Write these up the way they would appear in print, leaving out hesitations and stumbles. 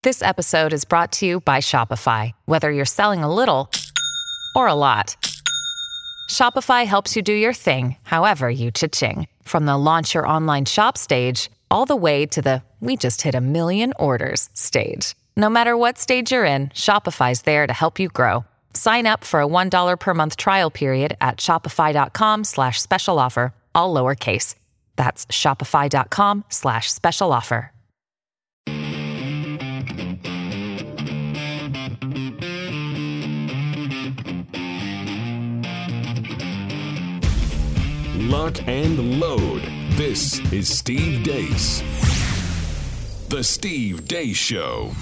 This episode is brought to you by Shopify. Whether you're selling a little or a lot, Shopify helps you do your thing, however you cha-ching. From the launch your online shop stage, all the way to the we just hit 1 million orders stage. No matter what stage you're in, Shopify's there to help you grow. Sign up for a $1 per month trial period at shopify.com/special offer, all lowercase. That's shopify.com/special offer. Lock and load. This is Steve Deace. The Steve Deace Show.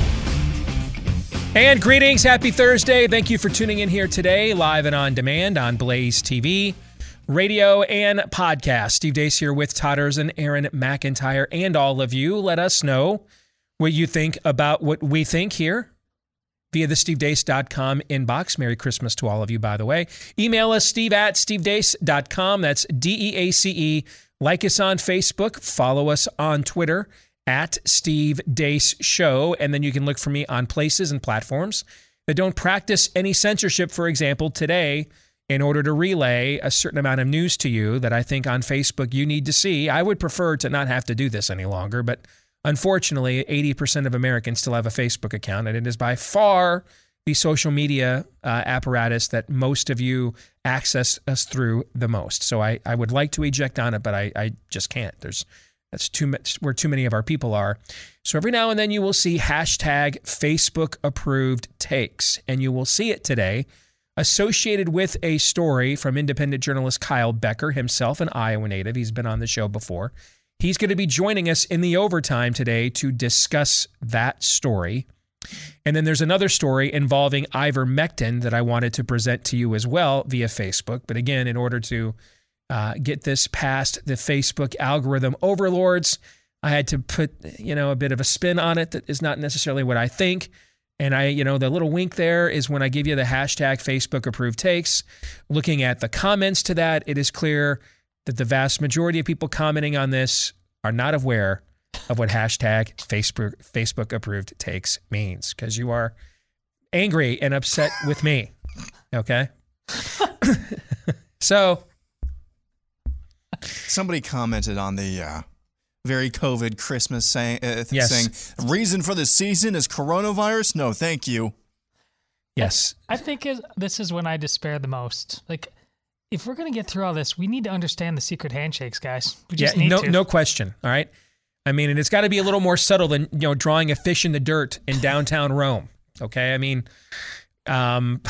And greetings. Happy Thursday. Thank you for tuning in here today, live and on demand on Blaze TV, radio, and podcast. Steve Deace here with Todd Erzen, Aaron McIntyre, and all of you. Let us know what you think about what we think here via the stevedeace.com inbox. Merry Christmas to all of you, by the way. Email us, steve@stevedeace.com. That's DEACE. Like us on Facebook. Follow us on Twitter at Steve Deace Show. And then you can look for me on places and platforms that don't practice any censorship. For example, today, in order to relay a certain amount of news to you that I think on Facebook you need to see, I would prefer to not have to do this any longer, but unfortunately, 80% of Americans still have a Facebook account, and it is by far the social media apparatus that most of you access us through the most. So I would like to eject on it, but I just can't. That's too much where too many of our people are. So every now and then you will see hashtag Facebook approved takes, and you will see it today associated with a story from independent journalist Kyle Becker, himself an Iowa native. He's been on the show before. He's going to be joining us in the overtime today to discuss that story. And then there's another story involving ivermectin that I wanted to present to you as well via Facebook. But again, in order to get this past the Facebook algorithm overlords, I had to put, a bit of a spin on it that is not necessarily what I think. And the little wink there is when I give you the hashtag Facebook approved takes. Looking at the comments to that, it is clear that the vast majority of people commenting on this are not aware of what hashtag Facebook approved takes means, because you are angry and upset with me. Okay. So somebody commented on the very COVID Christmas saying, yes. reason for this season is coronavirus. No, thank you. Yes. I think this is when I despair the most. Like, if we're going to get through all this, we need to understand the secret handshakes, guys. We just need to. No question. All right. I mean, and it's got to be a little more subtle than, drawing a fish in the dirt in downtown Rome. Okay. I mean, okay.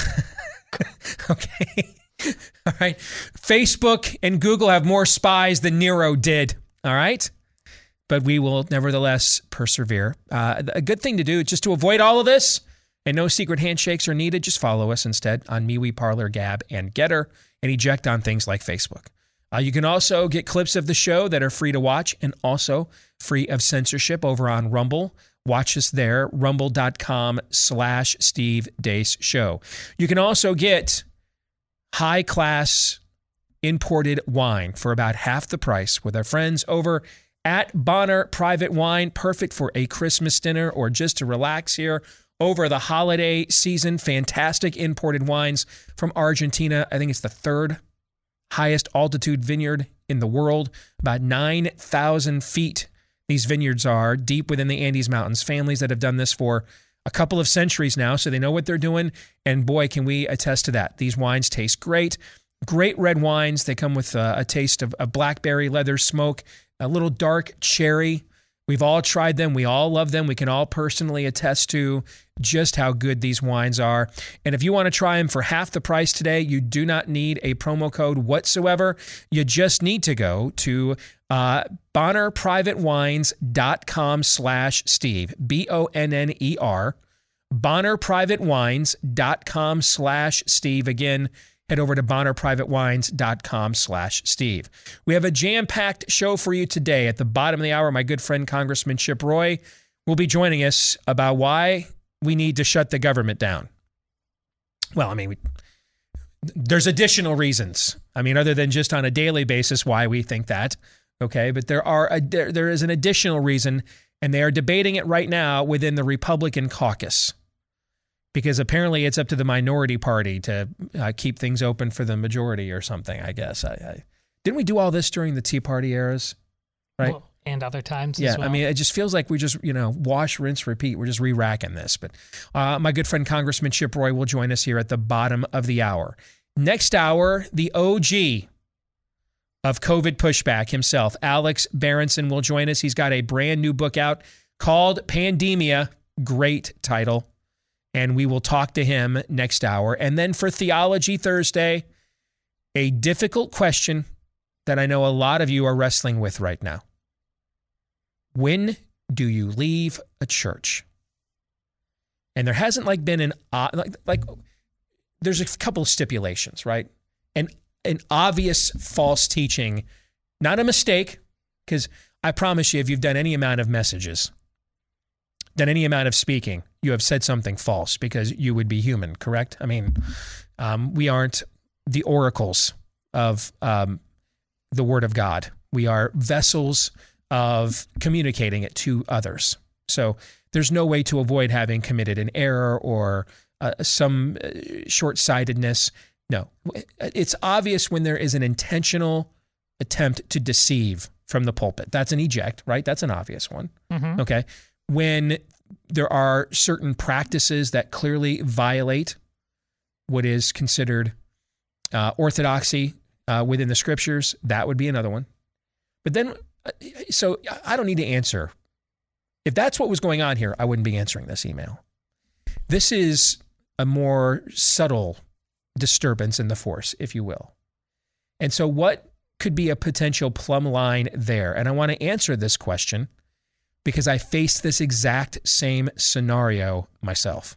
All right. Facebook and Google have more spies than Nero did. All right. But we will nevertheless persevere. A good thing to do just to avoid all of this, and no secret handshakes are needed, just follow us instead on MeWe, Parler, Gab, and Getter, and eject on things like Facebook. You can also get clips of the show that are free to watch and also free of censorship over on Rumble. Watch us there, rumble.com/Steve Deace Show. You can also get high-class imported wine for about half the price with our friends over at Bonner Private Wine. Perfect for a Christmas dinner or just to relax here over the holiday season. Fantastic imported wines from Argentina. I think it's the third highest altitude vineyard in the world. About 9,000 feet these vineyards are deep within the Andes Mountains. Families that have done this for a couple of centuries now, so they know what they're doing. And boy, can we attest to that. These wines taste great. Great red wines. They come with a taste of blackberry leather smoke, a little dark cherry. We've all tried them. We all love them. We can all personally attest to just how good these wines are. And if you want to try them for half the price today, you do not need a promo code whatsoever. You just need to go to BonnerPrivateWines.com/Steve, BONNER, BonnerPrivateWines.com/Steve. Again, head over to BonnerPrivateWines.com/Steve. We have a jam-packed show for you today. At the bottom of the hour, my good friend Congressman Chip Roy will be joining us about why we need to shut the government down. Well, I mean, there's additional reasons. I mean, other than just on a daily basis why we think that, okay? But there is an additional reason, And they are debating it right now within the Republican caucus, because apparently it's up to the minority party to keep things open for the majority or something, I guess. Didn't we do all this during the Tea Party eras? Right? Well, and other times yeah, as well. I mean, it just feels like we just, wash, rinse, repeat. We're just re-racking this. But my good friend Congressman Chip Roy will join us here at the bottom of the hour. Next hour, the OG of COVID pushback himself, Alex Berenson, will join us. He's got a brand new book out called Pandemia. Great title. And we will talk to him next hour. And then for Theology Thursday, a difficult question that I know a lot of you are wrestling with right now. When do you leave a church? And there hasn't been there's a couple of stipulations, right? An obvious false teaching, not a mistake, because I promise you, if you've done any amount of messages, done any amount of speaking, you have said something false because you would be human, correct? I mean, we aren't the oracles of the Word of God. We are vessels of communicating it to others. So there's no way to avoid having committed an error or some short-sightedness. No, it's obvious when there is an intentional attempt to deceive from the pulpit. That's an eject, right? That's an obvious one. Mm-hmm. Okay. When there are certain practices that clearly violate what is considered orthodoxy within the scriptures, that would be another one. But then, so I don't need to answer. If that's what was going on here, I wouldn't be answering this email. This is a more subtle disturbance in the force, if you will. And so what could be a potential plumb line there? And I want to answer this question because I faced this exact same scenario myself.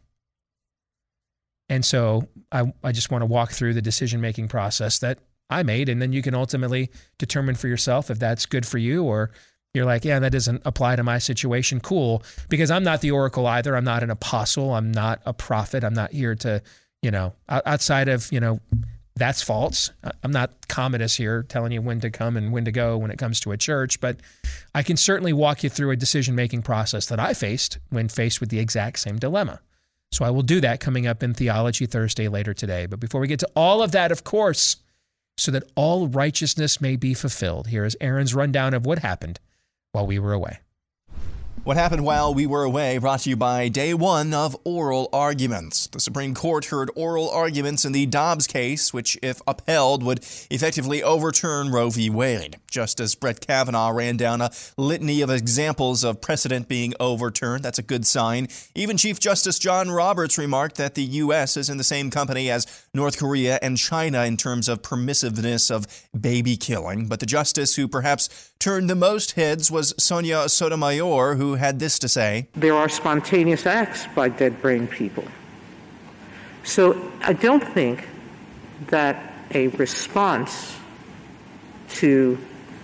And so I just want to walk through the decision-making process that I made, and then you can ultimately determine for yourself if that's good for you, or you're like, yeah, that doesn't apply to my situation. Cool. Because I'm not the oracle either. I'm not an apostle. I'm not a prophet. I'm not here to, outside of, that's false. I'm not Commodus here telling you when to come and when to go when it comes to a church, but I can certainly walk you through a decision-making process that I faced when faced with the exact same dilemma. So I will do that coming up in Theology Thursday later today. But before we get to all of that, of course, so that all righteousness may be fulfilled, here is Aaron's rundown of what happened while we were away. What happened while we were away brought to you by day one of oral arguments. The Supreme Court heard oral arguments in the Dobbs case, which, if upheld, would effectively overturn Roe v. Wade. Justice Brett Kavanaugh ran down a litany of examples of precedent being overturned. That's a good sign. Even Chief Justice John Roberts remarked that the U.S. is in the same company as North Korea and China in terms of permissiveness of baby killing. But the justice who perhaps turned the most heads was Sonia Sotomayor, who had this to say. There are spontaneous acts by dead brain people. So I don't think that a response to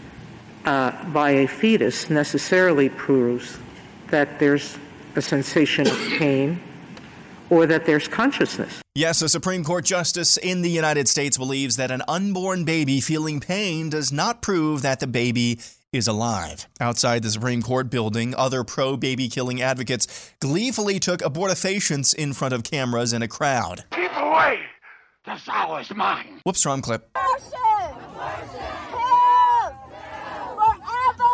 by a fetus necessarily proves that there's a sensation of pain or that there's consciousness. Yes, a Supreme Court justice in the United States believes that an unborn baby feeling pain does not prove that the baby is alive. Outside the Supreme Court building, other pro-baby killing advocates gleefully took abortifacients in front of cameras in a crowd. Keep away! The sow is mine! Whoops, wrong clip. Abortion! Kills! Forever!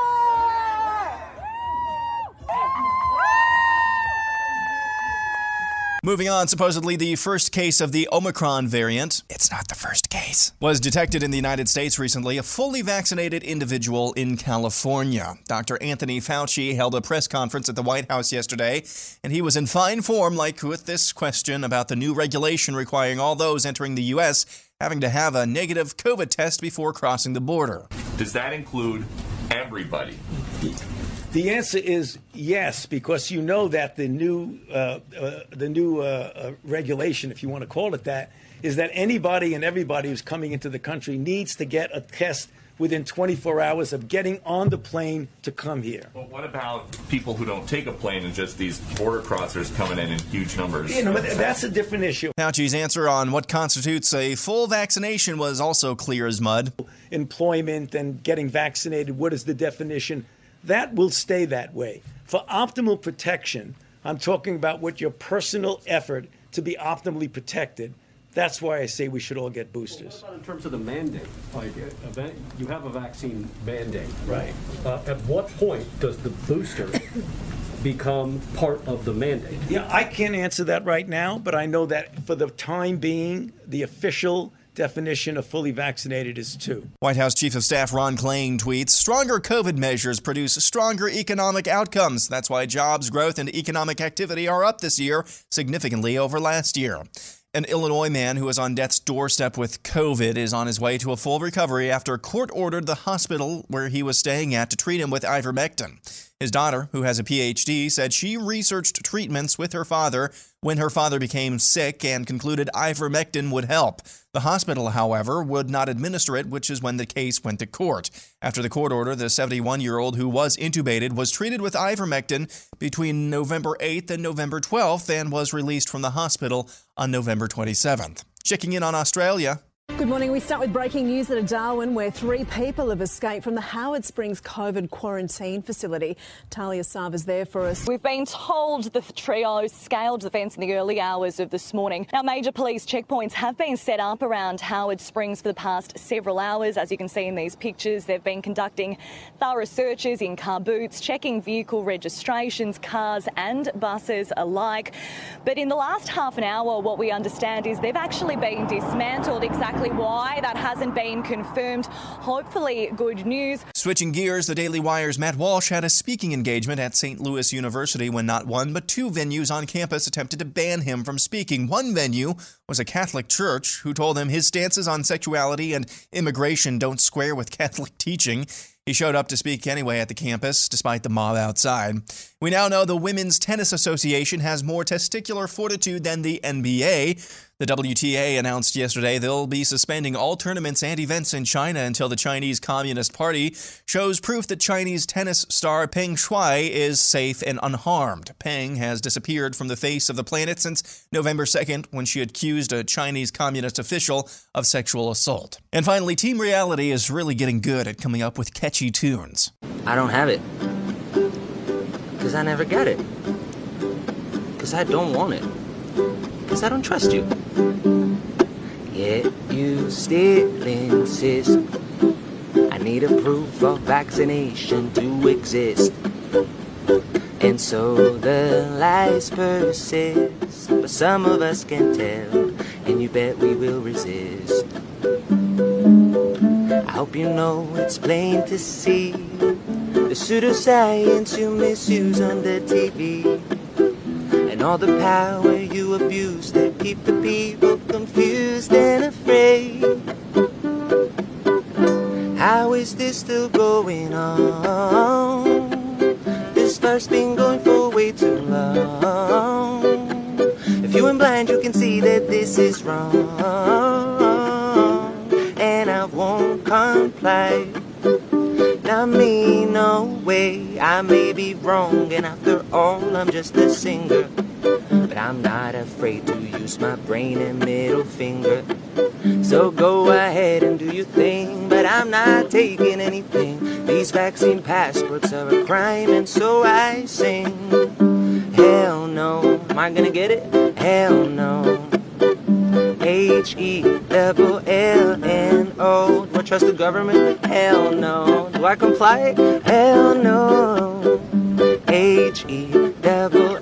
Moving on, supposedly the first case of the Omicron variant, it's not the first case, was detected in the United States recently, a fully vaccinated individual in California. Dr. Anthony Fauci held a press conference at the White House yesterday, and he was in fine form, like with this question about the new regulation requiring all those entering the U.S. having to have a negative COVID test before crossing the border. Does that include everybody? The answer is yes, because you know that the new regulation, if you want to call it that, is that anybody and everybody who's coming into the country needs to get a test within 24 hours of getting on the plane to come here. Well, what about people who don't take a plane and just these border crossers coming in huge numbers? That's a different issue. Fauci's answer on what constitutes a full vaccination was also clear as mud. Employment and getting vaccinated, what is the definition? That will stay that way. For optimal protection, I'm talking about what your personal effort to be optimally protected. That's why I say we should all get boosters. What about in terms of the mandate? Like, you have a vaccine mandate. Right. At what point does the booster become part of the mandate? Yeah, I can't answer that right now, but I know that for the time being, the official definition of fully vaccinated is 2. White House Chief of Staff Ron Klain tweets, stronger COVID measures produce stronger economic outcomes. That's why jobs, growth, and economic activity are up this year, significantly over last year. An Illinois man who is on death's doorstep with COVID is on his way to a full recovery after court ordered the hospital where he was staying at to treat him with ivermectin. His daughter, who has a PhD, said she researched treatments with her father when her father became sick and concluded ivermectin would help. The hospital, however, would not administer it, which is when the case went to court. After the court order, the 71-year-old who was intubated was treated with ivermectin between November 8th and November 12th and was released from the hospital on November 27th. Checking in on Australia. Good morning. We start with breaking news out of Darwin, where 3 people have escaped from the Howard Springs COVID quarantine facility. Talia Sava's there for us. We've been told the trio scaled the fence in the early hours of this morning. Now, major police checkpoints have been set up around Howard Springs for the past several hours. As you can see in these pictures, they've been conducting thorough searches in car boots, checking vehicle registrations, cars and buses alike. But in the last half an hour, what we understand is they've actually been dismantled. Exactly why, that hasn't been confirmed. Hopefully good news. Switching gears, the Daily Wire's Matt Walsh had a speaking engagement at St. Louis University when not one but 2 venues on campus attempted to ban him from speaking. One venue was a Catholic church who told him his stances on sexuality and immigration don't square with Catholic teaching. He showed up to speak anyway at the campus, despite the mob outside. We now know the Women's Tennis Association has more testicular fortitude than the NBA. The WTA announced yesterday they'll be suspending all tournaments and events in China until the Chinese Communist Party shows proof that Chinese tennis star Peng Shuai is safe and unharmed. Peng has disappeared from the face of the planet since November 2nd, when she accused a Chinese communist official of sexual assault. And finally, Team Reality is really getting good at coming up with catchy tunes. I don't have it. Because I never got it. Because I don't want it. Because I don't trust you. Yet you still insist I need a proof of vaccination to exist. And so the lies persist, but some of us can tell, and you bet we will resist. I hope you know it's plain to see the pseudoscience you misuse on the TV, and all the power you abuse that keep the people confused and afraid. How is this still going on? This fire's been going for way too long. If you're blind, you can see that this is wrong, and I won't comply. Not me, no way. I may be wrong, and after all, I'm just a singer. But I'm not afraid to use my brain and middle finger. So go ahead and do your thing, but I'm not taking anything. These vaccine passports are a crime, and so I sing. Hell no. Am I gonna get it? Hell no. HELLNO. Do I trust the government? Hell no. Do I comply? Hell no. HELLNO.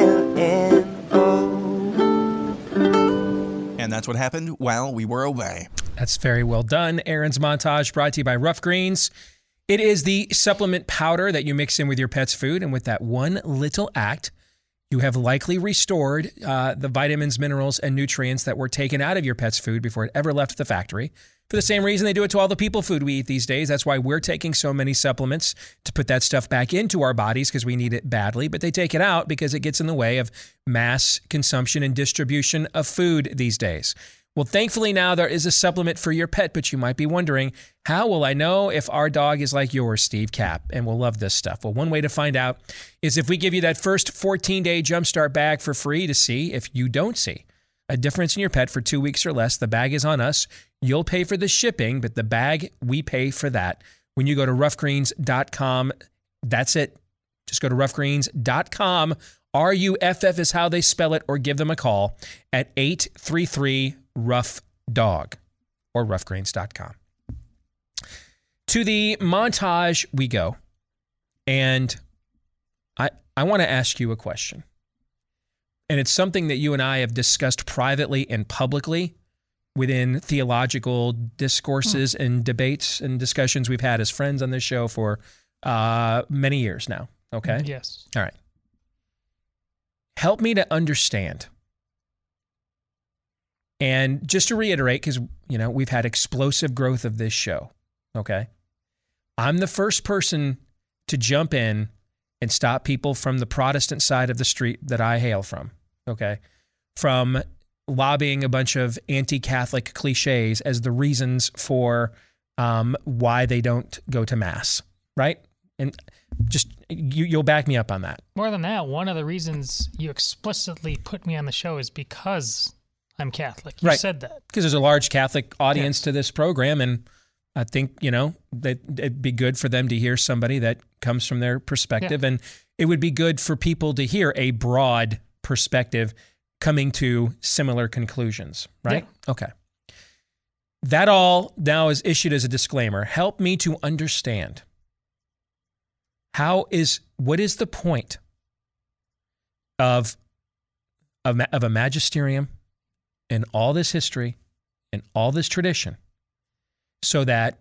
And that's what happened while we were away. That's very well done. Aaron's montage brought to you by Rough Greens. It is the supplement powder that you mix in with your pet's food, and with that one little act, you have likely restored the vitamins, minerals, and nutrients that were taken out of your pet's food before it ever left the factory. For the same reason they do it to all the people food we eat these days. That's why we're taking so many supplements to put that stuff back into our bodies, because we need it badly. But they take it out because it gets in the way of mass consumption and distribution of food these days. Well, thankfully now there is a supplement for your pet, but you might be wondering, how will I know if our dog is like yours, Steve Cap, and will love this stuff? Well, one way to find out is if we give you that first 14-day Jumpstart bag for free to see if you don't see a difference in your pet for 2 weeks or less. The bag is on us. You'll pay for the shipping, but the bag, we pay for that. When you go to roughgreens.com, that's it. Just go to roughgreens.com. RUFF is how they spell it, or give them a call at 833-ROUGH-DOG or roughgreens.com. To the montage we go. And I want to ask you a question. And it's something that you and I have discussed privately and publicly within theological discourses and debates and discussions we've had as friends on this show for many years now. Okay? Yes. All right. Help me to understand. And just to reiterate, because, we've had explosive growth of this show. Okay? I'm the first person to jump in and stop people from the Protestant side of the street that I hail from, okay? From lobbying a bunch of anti-Catholic cliches as the reasons for why they don't go to Mass, right? And just, you'll back me up on that. More than that, one of the reasons you explicitly put me on the show is because I'm Catholic. You said that. Because there's a large Catholic audience to this program, and I think, that it'd be good for them to hear somebody that comes from their perspective. Yeah. And it would be good for people to hear a broad perspective coming to similar conclusions, right? Yeah. Okay. That all now is issued as a disclaimer. Help me to understand. What is the point of a magisterium and all this history and all this tradition, so that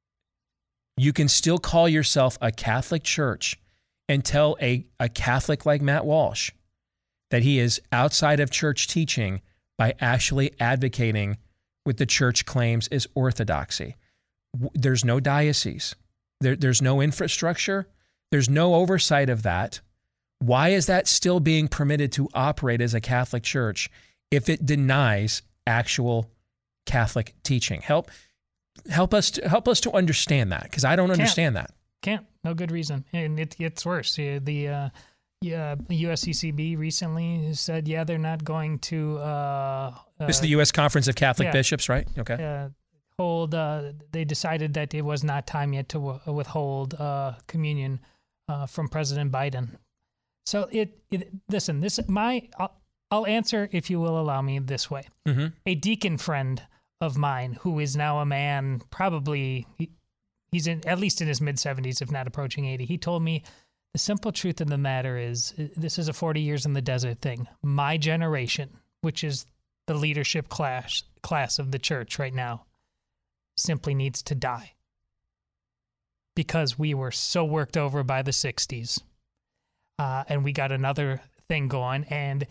you can still call yourself a Catholic church and tell a Catholic like Matt Walsh that he is outside of church teaching by actually advocating what the church claims is orthodoxy? There's no diocese. There's no infrastructure. There's no oversight of that. Why is that still being permitted to operate as a Catholic church if it denies actual Catholic teaching? Help us to understand that, because I don't understand that. Can't. No good reason. And it gets worse. The USCCB recently said, they're not going to... this is the U.S. Conference of Catholic Bishops, right? Okay. They decided that it was not time yet to withhold communion from President Biden. So listen, I'll answer, if you will allow me, this way. Mm-hmm. A deacon friend of mine, who is now a man, probably he's at least in his mid-70s, if not approaching 80. He told me the simple truth of the matter is, this is a 40 years in the desert thing. My generation, which is the leadership class of the church right now, simply needs to die, because we were so worked over by the 60s, and we got another thing going. And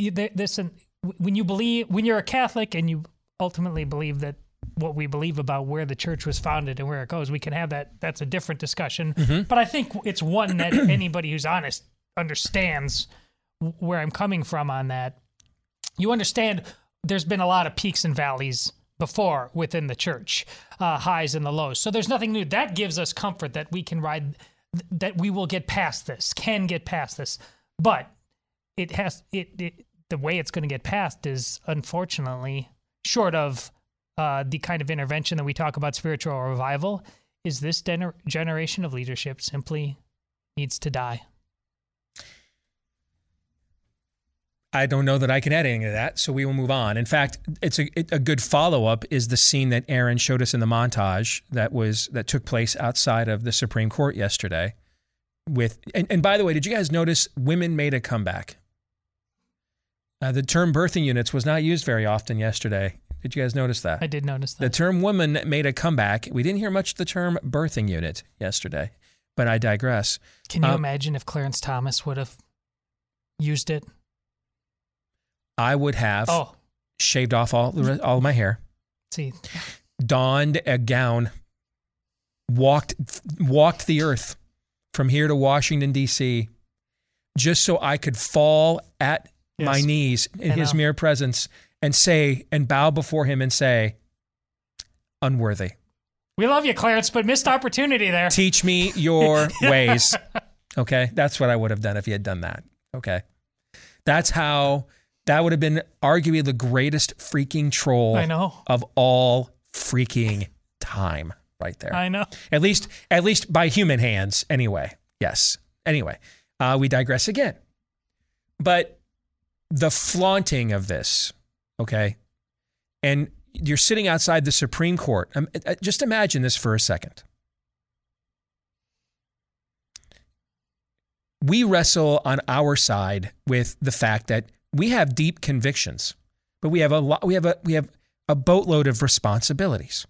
when you're a Catholic and you ultimately believe that what we believe about where the church was founded and where it goes, we can have that. That's a different discussion. Mm-hmm. But I think it's one that anybody who's honest understands where I'm coming from on that. You understand there's been a lot of peaks and valleys before within the church, highs and the lows. So there's nothing new. That gives us comfort that we can ride, that we will get past this, can get past this. But the way it's going to get past is, unfortunately, short of the kind of intervention that we talk about, spiritual revival, is this generation of leadership simply needs to die. I don't know that I can add anything to that, so we will move on. In fact, it's a good follow-up is the scene that Aaron showed us in the montage that took place outside of the Supreme Court yesterday. And by the way, did you guys notice women made a comeback? The term birthing units was not used very often yesterday. Did you guys notice that? I did notice that. The term woman made a comeback. We didn't hear much of the term birthing unit yesterday, but I digress. Can you imagine if Clarence Thomas would have used it? I would have shaved off all of my hair. See, donned a gown, walked the earth from here to Washington, D.C., just so I could fall at my knees in his mere presence and say, and bow before him and say, unworthy. We love you, Clarence, but missed opportunity there. Teach me your ways. Okay? That's what I would have done if he had done that. Okay? That would have been arguably the greatest freaking troll of all freaking time right there. I know. At least by human hands anyway. Yes. Anyway, we digress again. But the flaunting of this, okay, and you're sitting outside the Supreme Court. Just imagine this for a second. We wrestle on our side with the fact that we have deep convictions, but we have a boatload of responsibilities.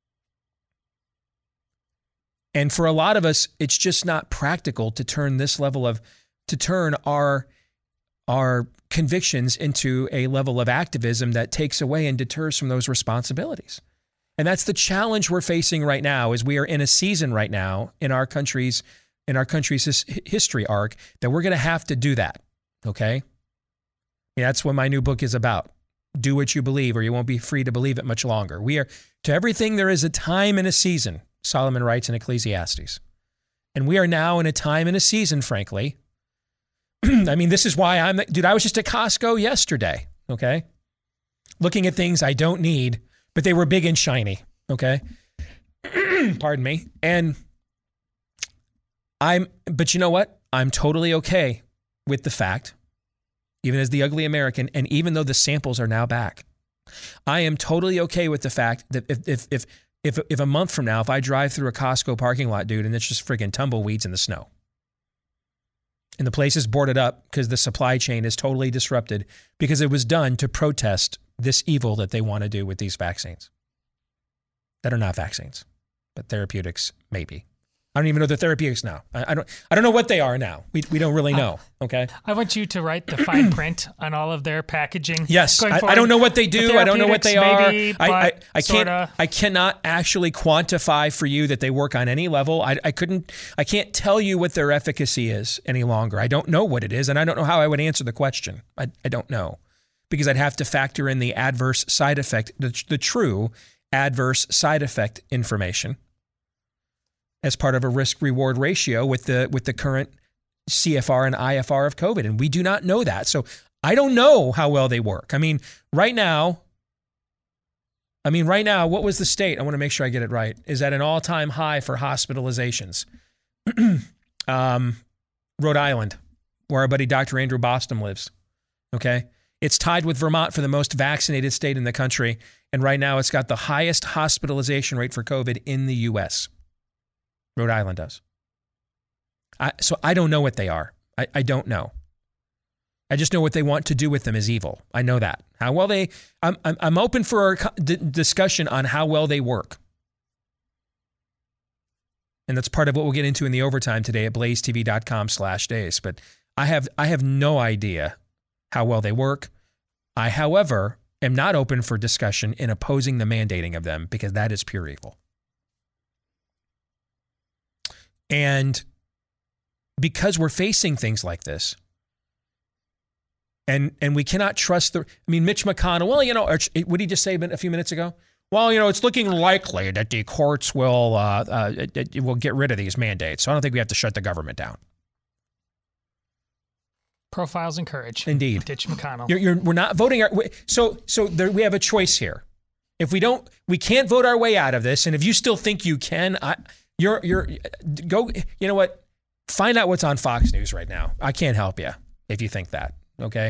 And for a lot of us, it's just not practical to turn our convictions into a level of activism that takes away and deters from those responsibilities. And that's the challenge we're facing right now, is we are in a season right now in our country's history arc that we're going to have to do that. Okay? That's what my new book is about. Do what you believe, or you won't be free to believe it much longer. To everything there is a time and a season, Solomon writes in Ecclesiastes. And we are now in a time and a season, frankly. I mean, this is why I was just at Costco yesterday, okay? Looking at things I don't need, but they were big and shiny, okay? Pardon me. But you know what? I'm totally okay with the fact, even as the ugly American, and even though the samples are now back, I am totally okay with the fact that if a month from now, if I drive through a Costco parking lot, dude, and it's just friggin' tumbleweeds in the snow, and the place is boarded up because the supply chain is totally disrupted because it was done to protest this evil that they want to do with these vaccines that are not vaccines, but therapeutics maybe. I don't even know the therapeutics now. I don't know what they are now. We don't really know. Okay. I want you to write the fine print on all of their packaging. Yes. I don't know what they do. I don't know what they are. I cannot actually quantify for you that they work on any level. I can't tell you what their efficacy is any longer. I don't know what it is, and I don't know how I would answer the question. I don't know, because I'd have to factor in the adverse side effect, the true adverse side effect information, as part of a risk-reward ratio with the current CFR and IFR of COVID. And we do not know that. So I don't know how well they work. I mean, right now, what was the state? I want to make sure I get it right. Is at an all-time high for hospitalizations. Rhode Island, where our buddy Dr. Andrew Bostom lives. Okay? It's tied with Vermont for the most vaccinated state in the country. And right now it's got the highest hospitalization rate for COVID in the U.S. Rhode Island does. So I don't know what they are. I don't know. I just know what they want to do with them is evil. I know that. How well I'm open for a discussion on how well they work. And that's part of what we'll get into in the overtime today at blazetv.com/days. But I have no idea how well they work. I, however, am not open for discussion in opposing the mandating of them, because that is pure evil. And because we're facing things like this, and we cannot trust Mitch McConnell, what did he just say a few minutes ago? Well, it's looking likely that the courts will get rid of these mandates. So I don't think we have to shut the government down. Profiles and courage. Indeed. Ditch McConnell. We're not voting. We have a choice here. If we can't vote our way out of this. And if you still think you can, go, you know what? Find out what's on Fox News right now. I can't help you if you think that, okay?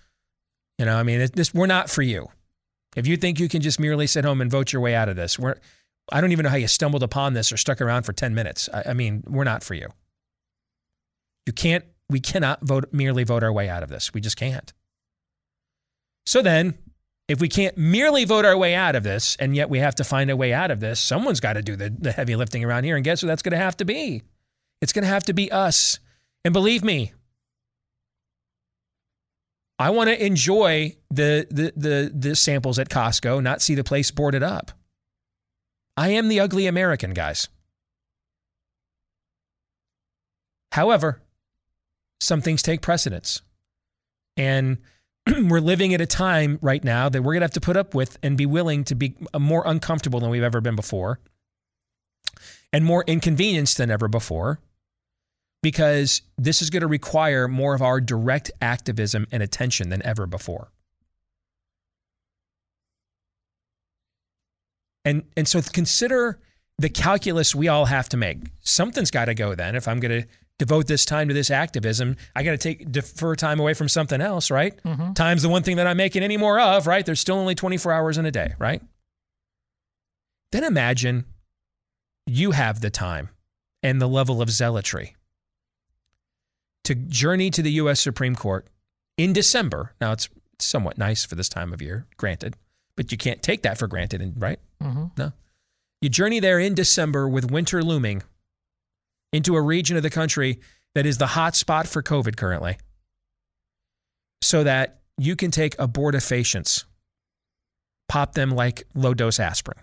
We're not for you. If you think you can just merely sit home and vote your way out of this, I don't even know how you stumbled upon this or stuck around for 10 minutes. We're not for you. We cannot merely vote our way out of this. We just can't. So then, if we can't merely vote our way out of this, and yet we have to find a way out of this, someone's got to do the heavy lifting around here. And guess who that's going to have to be? It's going to have to be us. And believe me, I want to enjoy the samples at Costco, not see the place boarded up. I am the ugly American, guys. However, some things take precedence. And we're living at a time right now that we're going to have to put up with and be willing to be more uncomfortable than we've ever been before, and more inconvenienced than ever before, because this is going to require more of our direct activism and attention than ever before. And so consider the calculus we all have to make. Something's got to go then. If I'm going to devote this time to this activism, I got to defer time away from something else, right? Mm-hmm. Time's the one thing that I'm making any more of, right? There's still only 24 hours in a day, right? Then imagine you have the time and the level of zealotry to journey to the U.S. Supreme Court in December. Now, it's somewhat nice for this time of year, granted, but you can't take that for granted, right? Mm-hmm. No. You journey there in December with winter looming into a region of the country that is the hot spot for COVID currently, so that you can take abortifacients, pop them like low-dose aspirin.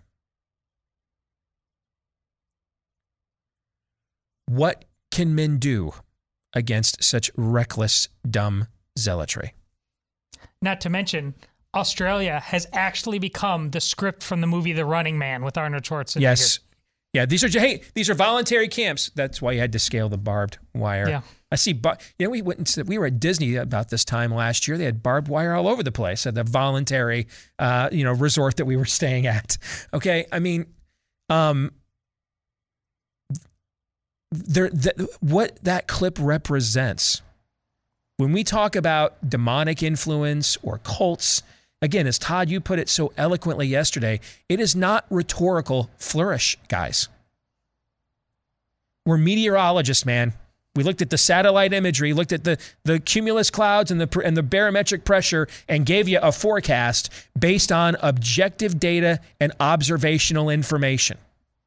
What can men do against such reckless, dumb zealotry? Not to mention, Australia has actually become the script from the movie The Running Man with Arnold Schwarzenegger. Yes. Yeah, these are voluntary camps. That's why you had to scale the barbed wire. Yeah. I see, we were at Disney about this time last year. They had barbed wire all over the place at the voluntary, resort that we were staying at. Okay, I mean, what that clip represents when we talk about demonic influence or cults, again, as Todd, you put it so eloquently yesterday, it is not rhetorical flourish, guys. We're meteorologists, man. We looked at the satellite imagery, looked at the cumulus clouds and the barometric pressure, and gave you a forecast based on objective data and observational information.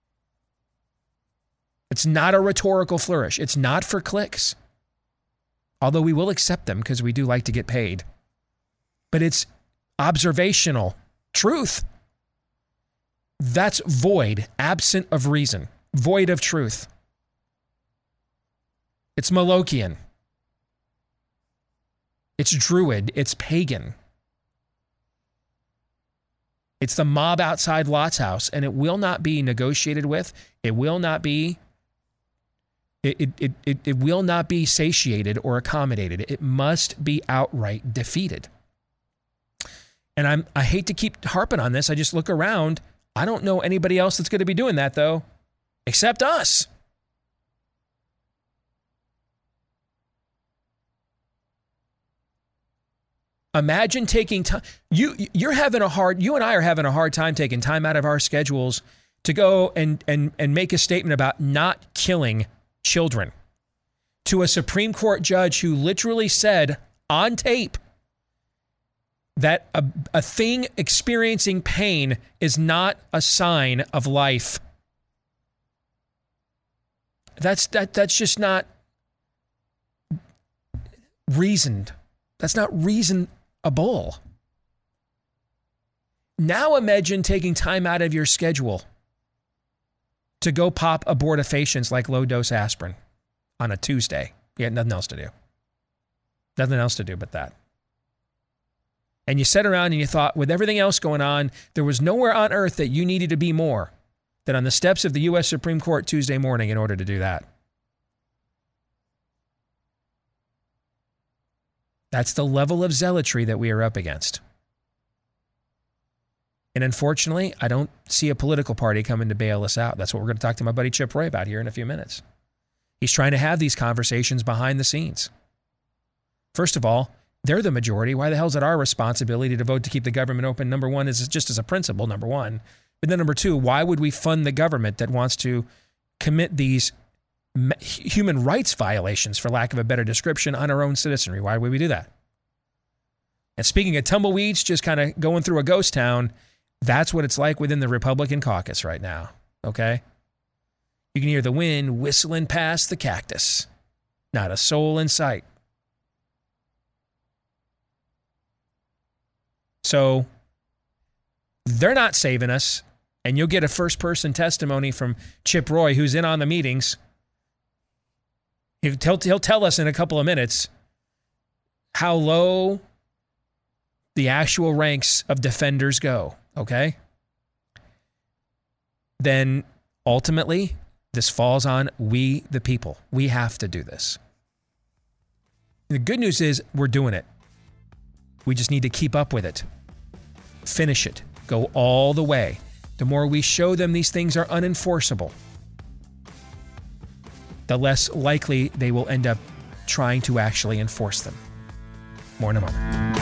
It's not a rhetorical flourish. It's not for clicks. Although we will accept them because we do like to get paid. But it's observational truth. That's void, absent of reason, void of truth. It's Molochian. It's Druid. It's pagan. It's the mob outside Lot's house, and it will not be negotiated with. It will not be It will not be satiated or accommodated. It must be outright defeated. And I hate to keep harping on this. I just look around. I don't know anybody else that's going to be doing that, though, except us. Imagine taking time. You and I are having a hard time taking time out of our schedules to go and make a statement about not killing children to a Supreme Court judge who literally said on tape that a thing experiencing pain is not a sign of life. That's just not reasoned. That's not reasonable. Now imagine taking time out of your schedule to go pop abortifacients like low-dose aspirin on a Tuesday. You had nothing else to do. Nothing else to do but that. And you sat around and you thought, with everything else going on, there was nowhere on earth that you needed to be more than on the steps of the U.S. Supreme Court Tuesday morning in order to do that. That's the level of zealotry that we are up against. And unfortunately, I don't see a political party coming to bail us out. That's what we're going to talk to my buddy Chip Roy about here in a few minutes. He's trying to have these conversations behind the scenes. First of all, they're the majority. Why the hell is it our responsibility to vote to keep the government open? Number one, is just as a principle, number one. But then number two, why would we fund the government that wants to commit these human rights violations, for lack of a better description, on our own citizenry? Why would we do that? And speaking of tumbleweeds just kind of going through a ghost town, that's what it's like within the Republican caucus right now, okay? You can hear the wind whistling past the cactus. Not a soul in sight. So they're not saving us, and you'll get a first-person testimony from Chip Roy, who's in on the meetings. He'll tell us in a couple of minutes how low the actual ranks of defenders go, okay? Then ultimately, this falls on we, the people. We have to do this. The good news is we're doing it. We just need to keep up with it. Finish it. Go all the way. the more we show them these things are unenforceable, the less likely they will end up trying to actually enforce them. More in a moment.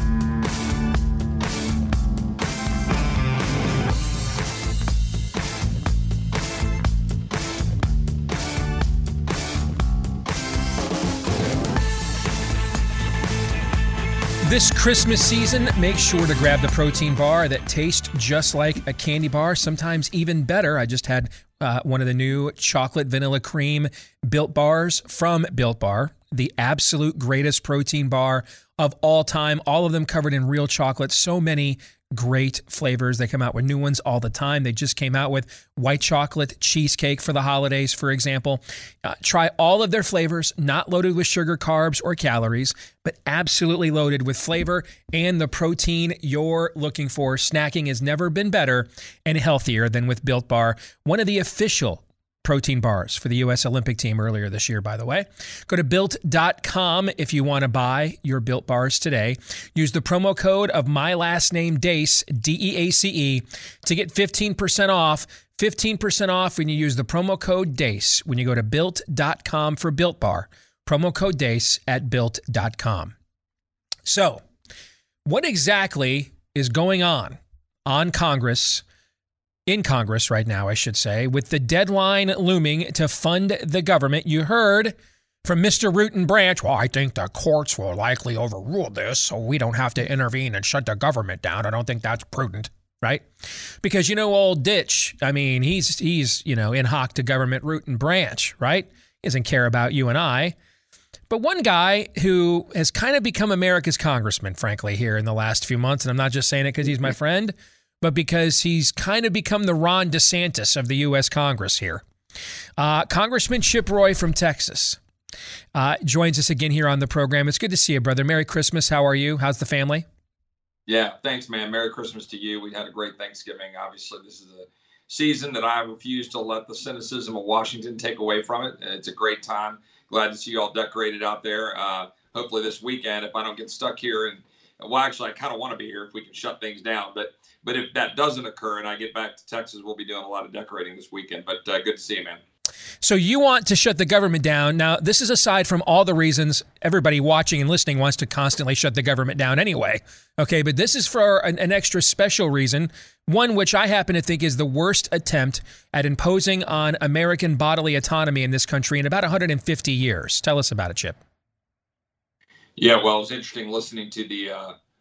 This Christmas season, make sure to grab the protein bar that tastes just like a candy bar, sometimes even better. I just had one of the new chocolate vanilla cream Built Bars from Built Bar, the absolute greatest protein bar of all time, all of them covered in real chocolate. So many great flavors. They come out with new ones all the time. They just came out with white chocolate cheesecake for the holidays, for example. Try all of their flavors, not loaded with sugar, carbs, or calories, but absolutely loaded with flavor and the protein you're looking for. Snacking has never been better and healthier than with Built Bar, one of the official protein bars for the U.S. Olympic team earlier this year, by the way. Go to Built.com if you want to buy your Built Bars today. Use the promo code of my last name, Deace, D-E-A-C-E, to get 15% off. 15% off when you use the promo code Deace when you go to Built.com for Built Bar. Promo code Deace at Built.com. So, what exactly is going on Congress, in Congress right now, I should say, with the deadline looming to fund the government? You heard from Mr. Root and Branch, well, I think the courts will likely overrule this, so we don't have to intervene and shut the government down. I don't think that's prudent, right? Because, old Ditch, I mean, he's in hock to government Root and Branch, right? He doesn't care about you and I. But one guy who has kind of become America's congressman, frankly, here in the last few months, and I'm not just saying it because he's my friend, but because he's kind of become the Ron DeSantis of the U.S. Congress here. Congressman Chip Roy from Texas joins us again here on the program. It's good to see you, brother. Merry Christmas. How are you? How's the family? Yeah, thanks, man. Merry Christmas to you. We had a great Thanksgiving. Obviously, this is a season that I refuse to let the cynicism of Washington take away from it. It's a great time. Glad to see you all decorated out there. Hopefully this weekend, if I don't get stuck here, well, actually, I kind of want to be here if we can shut things down. But if that doesn't occur and I get back to Texas, we'll be doing a lot of decorating this weekend. But good to see you, man. So you want to shut the government down. Now, this is aside from all the reasons everybody watching and listening wants to constantly shut the government down anyway. Okay, but this is for an extra special reason, one which I happen to think is the worst attempt at imposing on American bodily autonomy in this country in about 150 years. Tell us about it, Chip. Yeah, well, it was interesting listening to the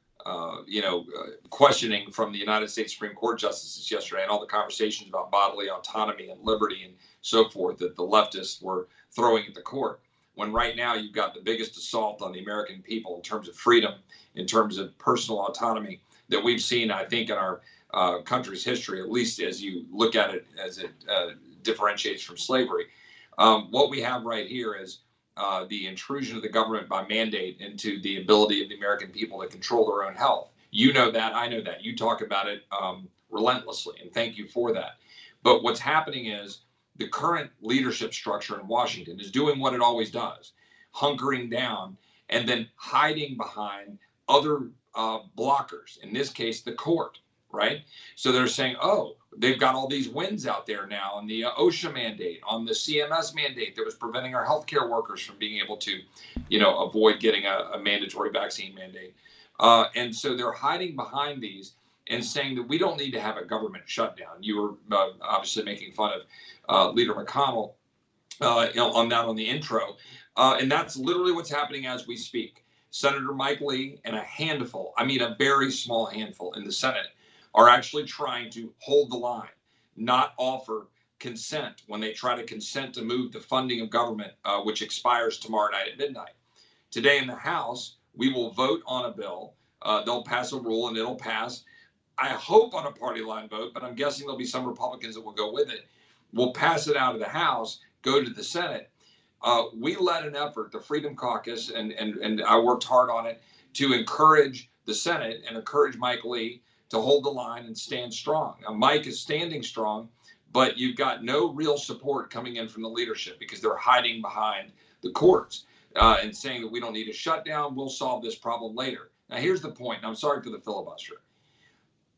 questioning from the United States Supreme Court justices yesterday and all the conversations about bodily autonomy and liberty and so forth that the leftists were throwing at the court. When right now you've got the biggest assault on the American people in terms of freedom, in terms of personal autonomy that we've seen, I think, in our country's history, at least as you look at it as it differentiates from slavery. What we have right here is the intrusion of the government by mandate into the ability of the American people to control their own health. You know that, I know that. You talk about it relentlessly, and thank you for that. But what's happening is the current leadership structure in Washington is doing what it always does, hunkering down and then hiding behind other blockers, in this case, the court, right? So they're saying, oh, they've got all these wins out there now on the OSHA mandate, on the CMS mandate that was preventing our healthcare workers from being able to, avoid getting a mandatory vaccine mandate. And so they're hiding behind these and saying that we don't need to have a government shutdown. You were obviously making fun of Leader McConnell on that on the intro. And that's literally what's happening as we speak. Senator Mike Lee and a very small handful in the Senate are actually trying to hold the line, not offer consent when they try to consent to move the funding of government, which expires tomorrow night at midnight. Today in the House, we will vote on a bill. They'll pass a rule and it'll pass, I hope, on a party line vote, but I'm guessing there'll be some Republicans that will go with it. We'll pass it out of the House, go to the Senate. We led an effort, the Freedom Caucus, and I worked hard on it to encourage the Senate and encourage Mike Lee to hold the line and stand strong. Now, Mike is standing strong, but you've got no real support coming in from the leadership because they're hiding behind the courts and saying that we don't need a shutdown. We'll solve this problem later. Now, here's the point, and I'm sorry for the filibuster.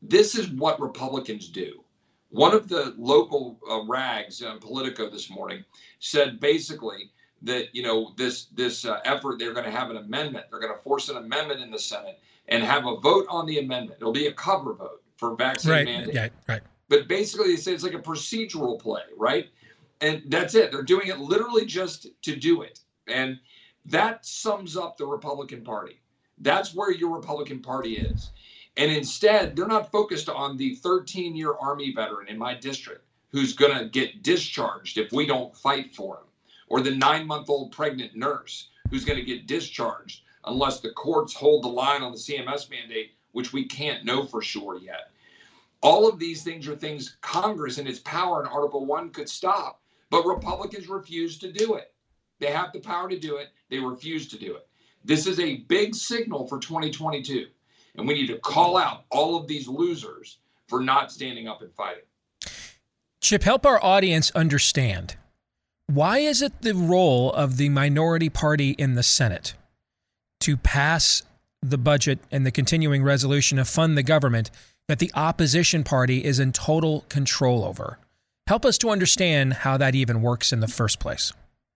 This is what Republicans do. One of the local rags on Politico this morning said basically that, this effort, they're going to have an amendment. They're going to force an amendment in the Senate and have a vote on the amendment. It'll be a cover vote for vaccine mandate. Yeah, right. But basically, they say it's like a procedural play, right? And that's it. They're doing it literally just to do it. And that sums up the Republican Party. That's where your Republican Party is. And instead, they're not focused on the 13-year Army veteran in my district who's going to get discharged if we don't fight for him, or the 9-month-old pregnant nurse who's going to get discharged unless the courts hold the line on the CMS mandate, which we can't know for sure yet. All of these things are things Congress in its power in Article 1 could stop, but Republicans refuse to do it. They have the power to do it. They refuse to do it. This is a big signal for 2022, and we need to call out all of these losers for not standing up and fighting. Chip, help our audience understand. Why is it the role of the minority party in the Senate to pass the budget and the continuing resolution to fund the government that the opposition party is in total control over? Help us to understand how that even works in the first place.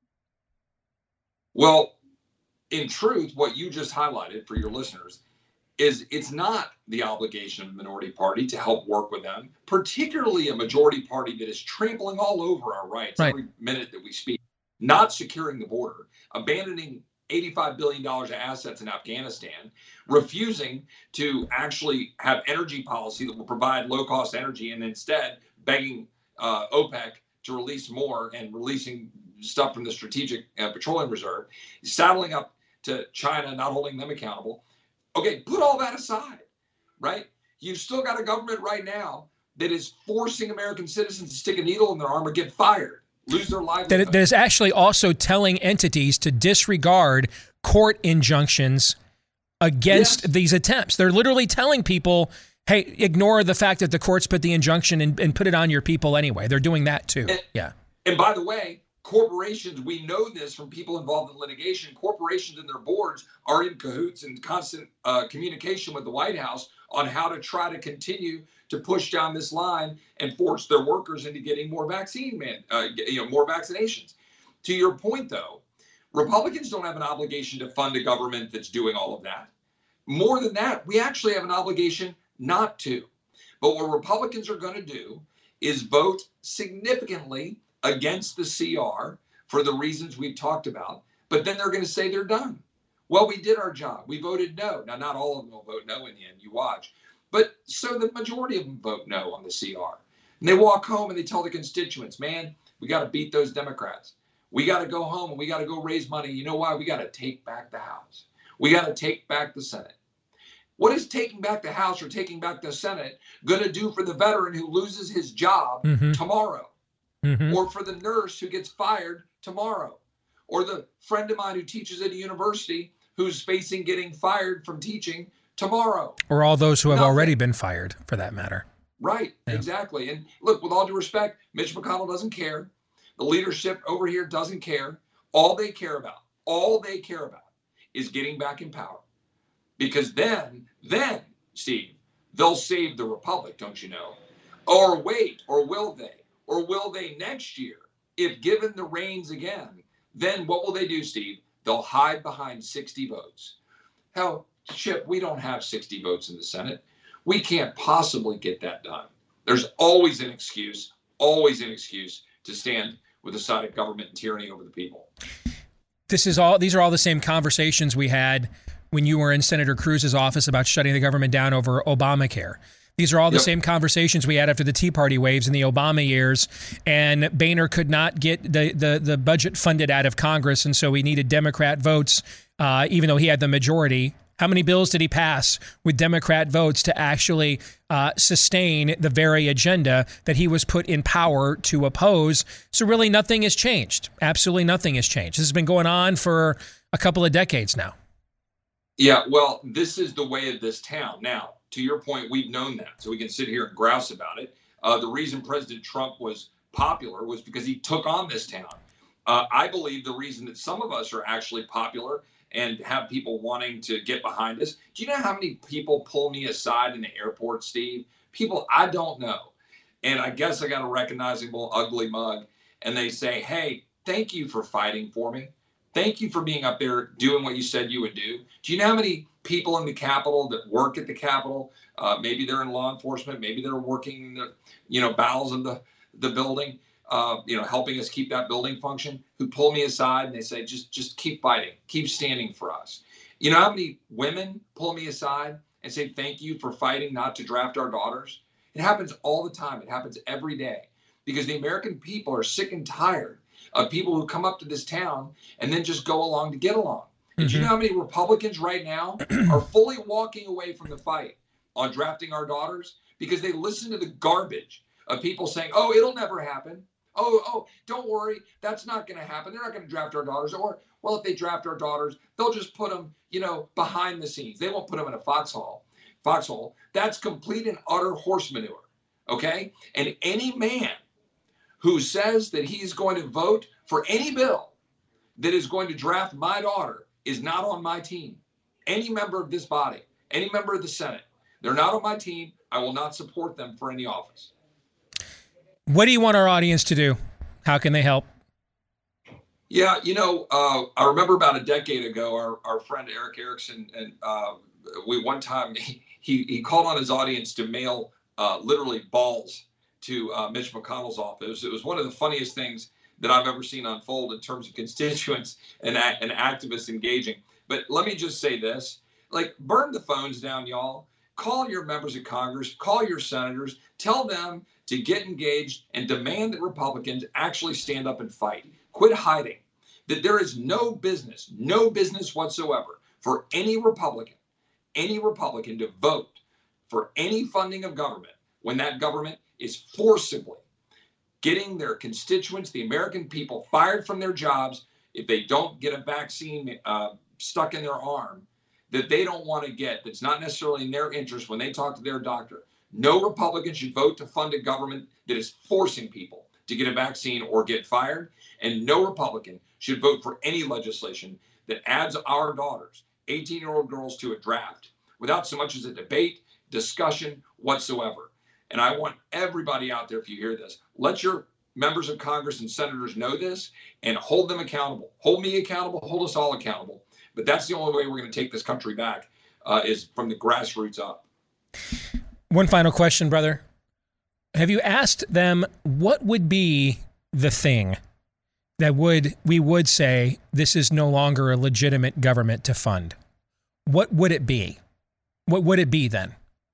Well, in truth, what you just highlighted for your listeners is it's not the obligation of the minority party to help work with them, particularly a majority party that is trampling all over our rights every minute that we speak, not securing the border, abandoning $85 billion of assets in Afghanistan, refusing to actually have energy policy that will provide low-cost energy, and instead begging OPEC to release more and releasing stuff from the Strategic Petroleum Reserve, saddling up to China, not holding them accountable. Okay, put all that aside, right? You've still got a government right now that is forcing American citizens to stick a needle in their arm or get fired, lose their livelihood. That is actually also telling entities to disregard court injunctions against these attempts. They're literally telling people, hey, ignore the fact that the courts put the injunction and put it on your people anyway. They're doing that too. And by the way, corporations, we know this from people involved in litigation, corporations and their boards are in cahoots and constant communication with the White House on how to try to continue to push down this line and force their workers into getting more more vaccinations. To your point, though, Republicans don't have an obligation to fund a government that's doing all of that. More than that, we actually have an obligation not to. But what Republicans are going to do is vote significantly against the CR for the reasons we've talked about, but then they're going to say they're done. Well, we did our job. We voted no. Now, not all of them will vote no in the end, you watch. But so the majority of them vote no on the CR. And they walk home and they tell their constituents, man, we got to beat those Democrats. We got to go home and we got to go raise money. You know why? We got to take back the House. We got to take back the Senate. What is taking back the House or taking back the Senate going to do for the veteran who loses his job tomorrow? Or for the nurse who gets fired tomorrow? Or the friend of mine who teaches at a university who's facing getting fired from teaching tomorrow? Or all those who have already been fired, for that matter. Right, exactly. And look, with all due respect, Mitch McConnell doesn't care. The leadership over here doesn't care. All they care about is getting back in power. Because then, Steve, they'll save the republic, don't you know? Or wait, or will they? Or will they next year? If given the reins again, then what will they do, Steve? They'll hide behind 60 votes. Hell, Chip, we don't have 60 votes in the Senate. We can't possibly get that done. There's always an excuse to stand with the side of government and tyranny over the people. These are all the same conversations we had when you were in Senator Cruz's office about shutting the government down over Obamacare. These are all the same conversations we had after the Tea Party waves in the Obama years, and Boehner could not get the budget funded out of Congress, and so he needed Democrat votes, even though he had the majority. How many bills did he pass with Democrat votes to actually sustain the very agenda that he was put in power to oppose? So really nothing has changed. Absolutely nothing has changed. This has been going on for a couple of decades now. Yeah, well, this is the way of this town. Now, to your point, we've known that, so we can sit here and grouse about it. The reason President Trump was popular was because he took on this town. I believe the reason that some of us are actually popular and have people wanting to get behind us. Do you know how many people pull me aside in the airport, Steve, people I don't know. And I guess I got a recognizable ugly mug. And they say, hey, thank you for fighting for me. Thank you for being up there doing what you said you would do. Do you know how many people in the Capitol that work at the Capitol? Maybe they're in law enforcement. Maybe they're working in the bowels of the building, helping us keep that building function, who pull me aside and they say, just keep fighting. Keep standing for us. You know how many women pull me aside and say, thank you for fighting not to draft our daughters? It happens all the time. It happens every day because the American people are sick and tired of people who come up to this town and then just go along to get along. And do you know how many Republicans right now are fully walking away from the fight on drafting our daughters because they listen to the garbage of people saying, oh, it'll never happen. Oh, don't worry. That's not going to happen. They're not going to draft our daughters. Or, well, if they draft our daughters, they'll just put them, behind the scenes. They won't put them in a foxhole. That's complete and utter horse manure. Okay? And any man who says that he's going to vote for any bill that is going to draft my daughter is not on my team. Any member of this body, any member of the Senate, they're not on my team. I will not support them for any office. What do you want our audience to do? How can they help? Yeah, I remember about a decade ago, our friend Eric Erickson, and one time he called on his audience to mail literally balls to Mitch McConnell's office. It was one of the funniest things that I've ever seen unfold in terms of constituents and activists engaging. But let me just say this, burn the phones down, y'all. Call your members of Congress, call your senators, tell them to get engaged and demand that Republicans actually stand up and fight. Quit hiding. That there is no business whatsoever for any Republican to vote for any funding of government when that government is forcibly getting their constituents, the American people, fired from their jobs if they don't get a vaccine stuck in their arm that they don't want to get, that's not necessarily in their interest when they talk to their doctor. No Republican should vote to fund a government that is forcing people to get a vaccine or get fired. And no Republican should vote for any legislation that adds our daughters, 18-year-old girls, to a draft without so much as a debate, discussion whatsoever. And I want everybody out there, if you hear this, let your members of Congress and senators know this and hold them accountable. Hold me accountable, hold us all accountable. But that's the only way we're going to take this country back is from the grassroots up. One final question, brother. Have you asked them what would be the thing that we would say this is no longer a legitimate government to fund? What would it be? What would it be then?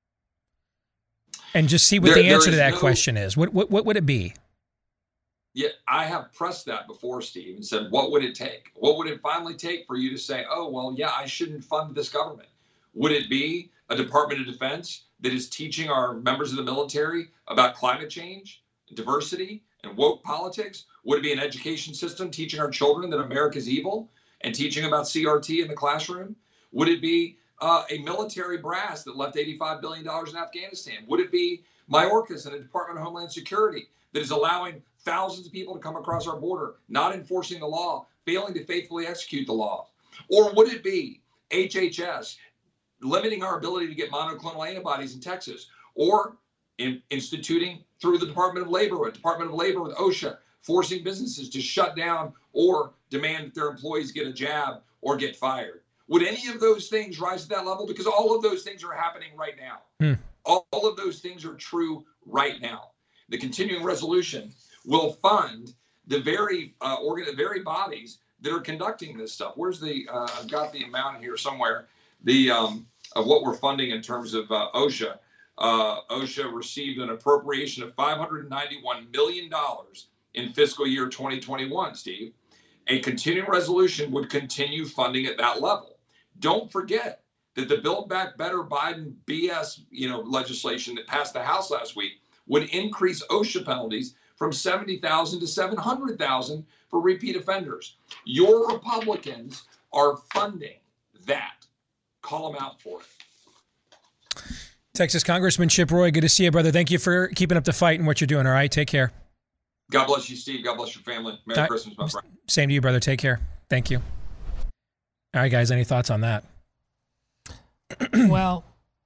And just see what the answer to that question is. What would it be? Yeah, I have pressed that before, Steve, and said, what would it take? What would it finally take for you to say, oh, well, yeah, I shouldn't fund this government? Would it be a Department of Defense that is teaching our members of the military about climate change, diversity, and woke politics? Would it be an education system teaching our children that America is evil and teaching about CRT in the classroom? Would it be a military brass that left $85 billion in Afghanistan? Would it be Mayorkas and the Department of Homeland Security that is allowing thousands of people to come across our border, not enforcing the law, failing to faithfully execute the law? Or would it be HHS limiting our ability to get monoclonal antibodies in Texas, or instituting through the Department of Labor with OSHA, forcing businesses to shut down or demand that their employees get a jab or get fired? Would any of those things rise to that level? Because all of those things are happening right now. All of those things are true right now. The continuing resolution will fund the very bodies that are conducting this stuff. Where's I've got the amount here somewhere. Of what we're funding in terms of OSHA. OSHA received an appropriation of $591 million in fiscal year 2021, Steve. A continuing resolution would continue funding at that level. Don't forget that the Build Back Better Biden BS legislation that passed the House last week would increase OSHA penalties from $70,000 to $700,000 for repeat offenders. Your Republicans are funding that. Call them out for it. Texas Congressman Chip Roy, good to see you, brother. Thank you for keeping up the fight and what you're doing, all right? Take care. God bless you, Steve. God bless your family. Merry Christmas, my friend. Same to you, brother. Take care. Thank you. All right, guys, any thoughts on that? Well,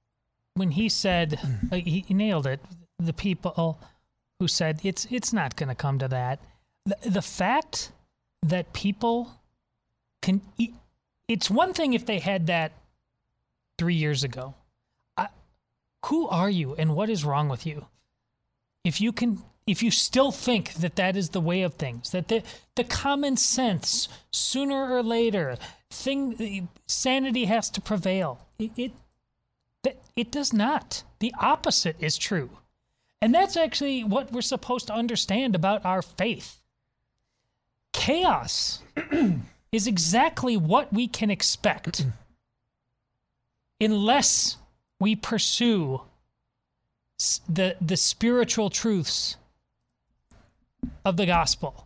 when he said, he nailed it, the people who said it's not going to come to that. The fact that people can, it's one thing if they had that 3 years ago. Who are you and what is wrong with you? If you still think that is the way of things, that the common sense, sooner or later, sanity has to prevail. It does not. The opposite is true. And that's actually what we're supposed to understand about our faith. Chaos is exactly what we can expect unless we pursue the spiritual truths of the gospel.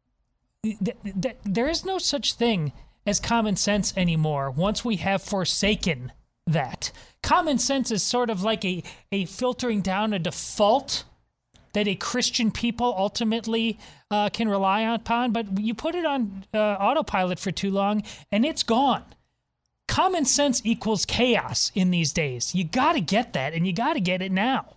There is no such thing as common sense anymore once we have forsaken that. Common sense is sort of like a filtering down, a default that a Christian people ultimately can rely upon, but you put it on autopilot for too long and it's gone. Common sense equals chaos in these days. You got to get that, and you got to get it now.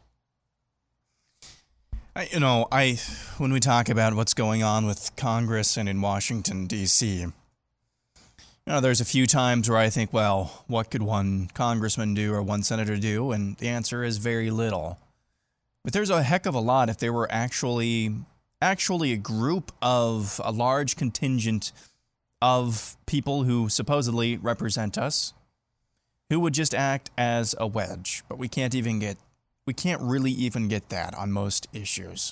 When we talk about what's going on with Congress and in Washington, D.C., there's a few times where I think, well, what could one congressman do or one senator do? And the answer is very little. But there's a heck of a lot if there were actually a group of a large contingent of people who supposedly represent us who would just act as a wedge. But we can't really even get that on most issues.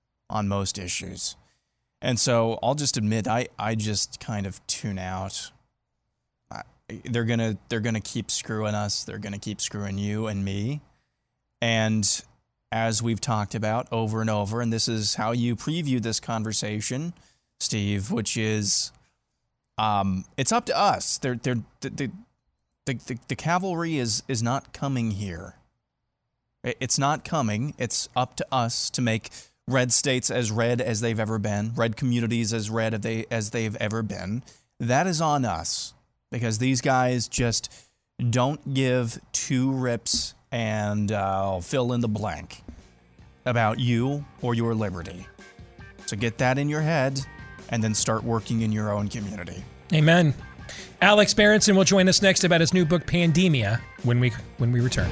And so I'll just admit, I just kind of tune out. They're gonna keep screwing us. They're gonna keep screwing you and me. And as we've talked about over and over, and this is how you preview this conversation, Steve, which is, it's up to us. The cavalry is not coming here. It's not coming. It's up to us to make red states as red as they've ever been, red communities as red as they've ever been. That is on us, because these guys just don't give two rips and fill in the blank about you or your liberty. So get that in your head and then start working in your own community. Amen. Alex Berenson will join us next about his new book, Pandemia, when we return.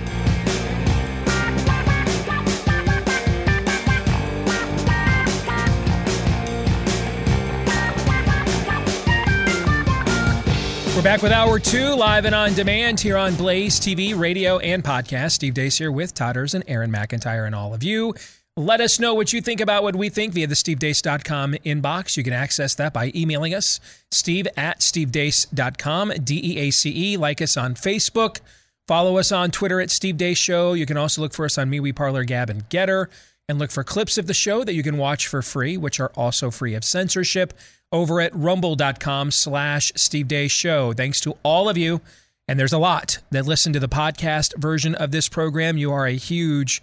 We're back with Hour 2, live and on demand here on Blaze TV, radio, and podcast. Steve Deace here with Todders and Aaron McIntyre and all of you. Let us know what you think about what we think via the stevedeace.com inbox. You can access that by emailing us, steve@stevedeace.com, DEACE. Like us on Facebook. Follow us on Twitter at Steve Deace Show. You can also look for us on MeWe, Parler, Gab, and Getter. And look for clips of the show that you can watch for free, which are also free of censorship, over at rumble.com/Steve Deace Show. Thanks to all of you, and there's a lot that listen to the podcast version of this program. You are a huge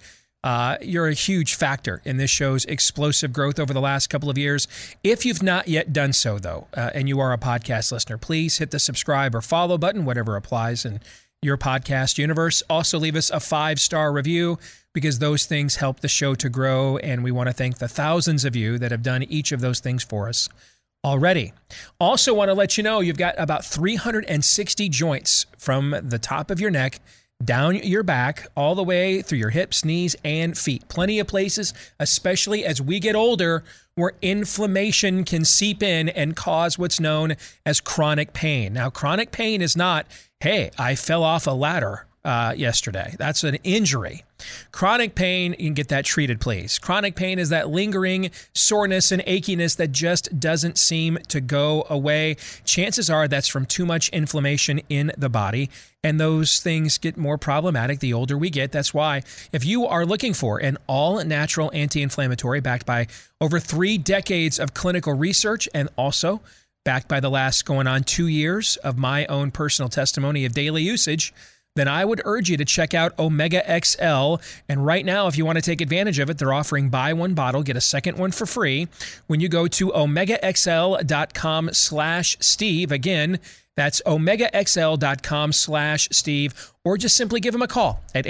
factor in this show's explosive growth over the last couple of years. If you've not yet done so, though, and you are a podcast listener, please hit the subscribe or follow button, whatever applies in your podcast universe. Also, leave us a 5-star review, because those things help the show to grow, and we want to thank the thousands of you that have done each of those things for us already. Also want to let you know you've got about 360 joints from the top of your neck down your back, all the way through your hips, knees, and feet. Plenty of places, especially as we get older, where inflammation can seep in and cause what's known as chronic pain. Now, chronic pain is not, hey, I fell off a ladder yesterday. That's an injury. Chronic pain, you can get that treated, please. Chronic pain is that lingering soreness and achiness that just doesn't seem to go away. Chances are that's from too much inflammation in the body, and those things get more problematic the older we get. That's why if you are looking for an all-natural anti-inflammatory backed by over 3 decades of clinical research, and also backed by the last going on 2 years of my own personal testimony of daily usage, then I would urge you to check out Omega XL. And right now, if you want to take advantage of it, they're offering buy one bottle, get a second one for free when you go to omegaxl.com/Steve. Again, That's omegaxl.com/Steve, or just simply give him a call at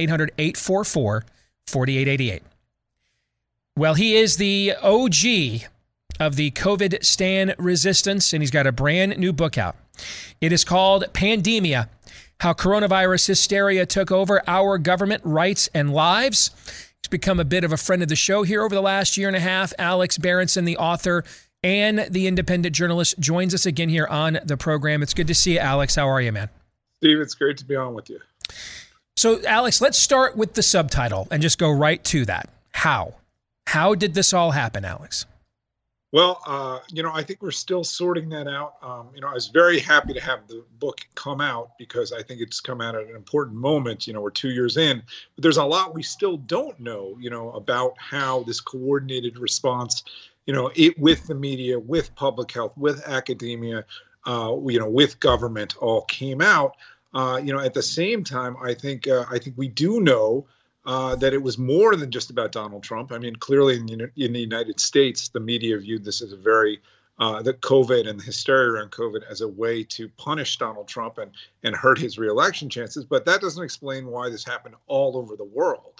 800-844-4888. Well, he is the OG of the COVID Stan resistance, and he's got a brand new book out. It is called Pandemia: How Coronavirus Hysteria Took Over Our Government, Rights, and Lives. He's become a bit of a friend of the show here over the last year and a half. Alex Berenson, the author and the independent journalist, joins us again here on the program. It's good to see you, Alex. How are you, man? Steve, it's great to be on with you. So, Alex, let's start with the subtitle and just go right to that. How? How did this all happen, Alex? Well, I think we're still sorting that out. I was very happy to have the book come out because I think it's come out at an important moment. We're 2 years in, but there's a lot we still don't know, about how this coordinated response, with the media, with public health, with academia, with government all came out. At the same time, I think we do know that it was more than just about Donald Trump. I mean, clearly in the United States, the media viewed this as a very, the COVID and the hysteria around COVID as a way to punish Donald Trump and hurt his reelection chances. But that doesn't explain why this happened all over the world.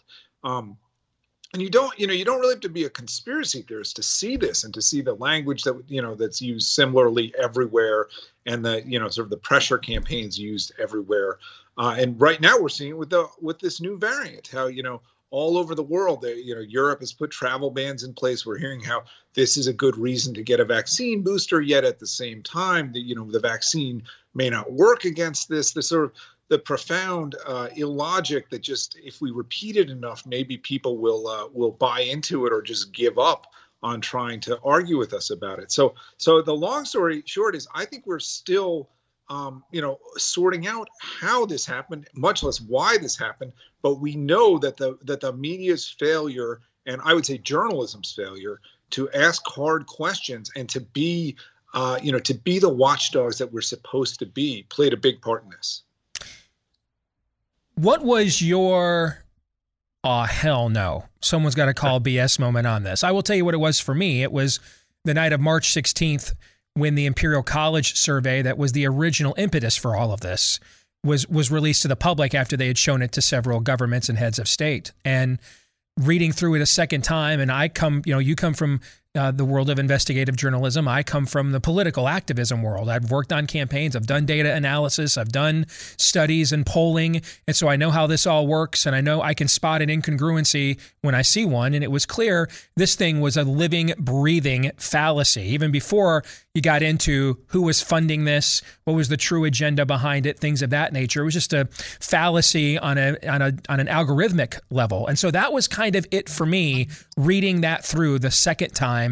And you don't really have to be a conspiracy theorist to see this and to see the language that, that's used similarly everywhere, and the, sort of the pressure campaigns used everywhere. And right now we're seeing it with this new variant, how, all over the world, Europe has put travel bans in place. We're hearing how this is a good reason to get a vaccine booster, yet at the same time, the vaccine may not work against this. The sort of the profound illogic that just, if we repeat it enough, maybe people will buy into it or just give up on trying to argue with us about it. So the long story short is, I think we're still sorting out how this happened, much less why this happened. But we know that the media's failure, and I would say journalism's failure, to ask hard questions and to be the watchdogs that we're supposed to be, played a big part in this. What was your, hell no, someone's got to call BS moment on this? I will tell you what it was for me. It was the night of March 16th, when the Imperial College survey that was the original impetus for all of this was released to the public after they had shown it to several governments and heads of state. And reading through it a second time, and you come from the world of investigative journalism. I come from the political activism world. I've worked on campaigns. I've done data analysis. I've done studies and polling. And so I know how this all works. And I know I can spot an incongruency when I see one. And it was clear this thing was a living, breathing fallacy. Even before you got into who was funding this, what was the true agenda behind it, things of that nature. It was just a fallacy on an algorithmic level. And so that was kind of it for me, reading that through the second time.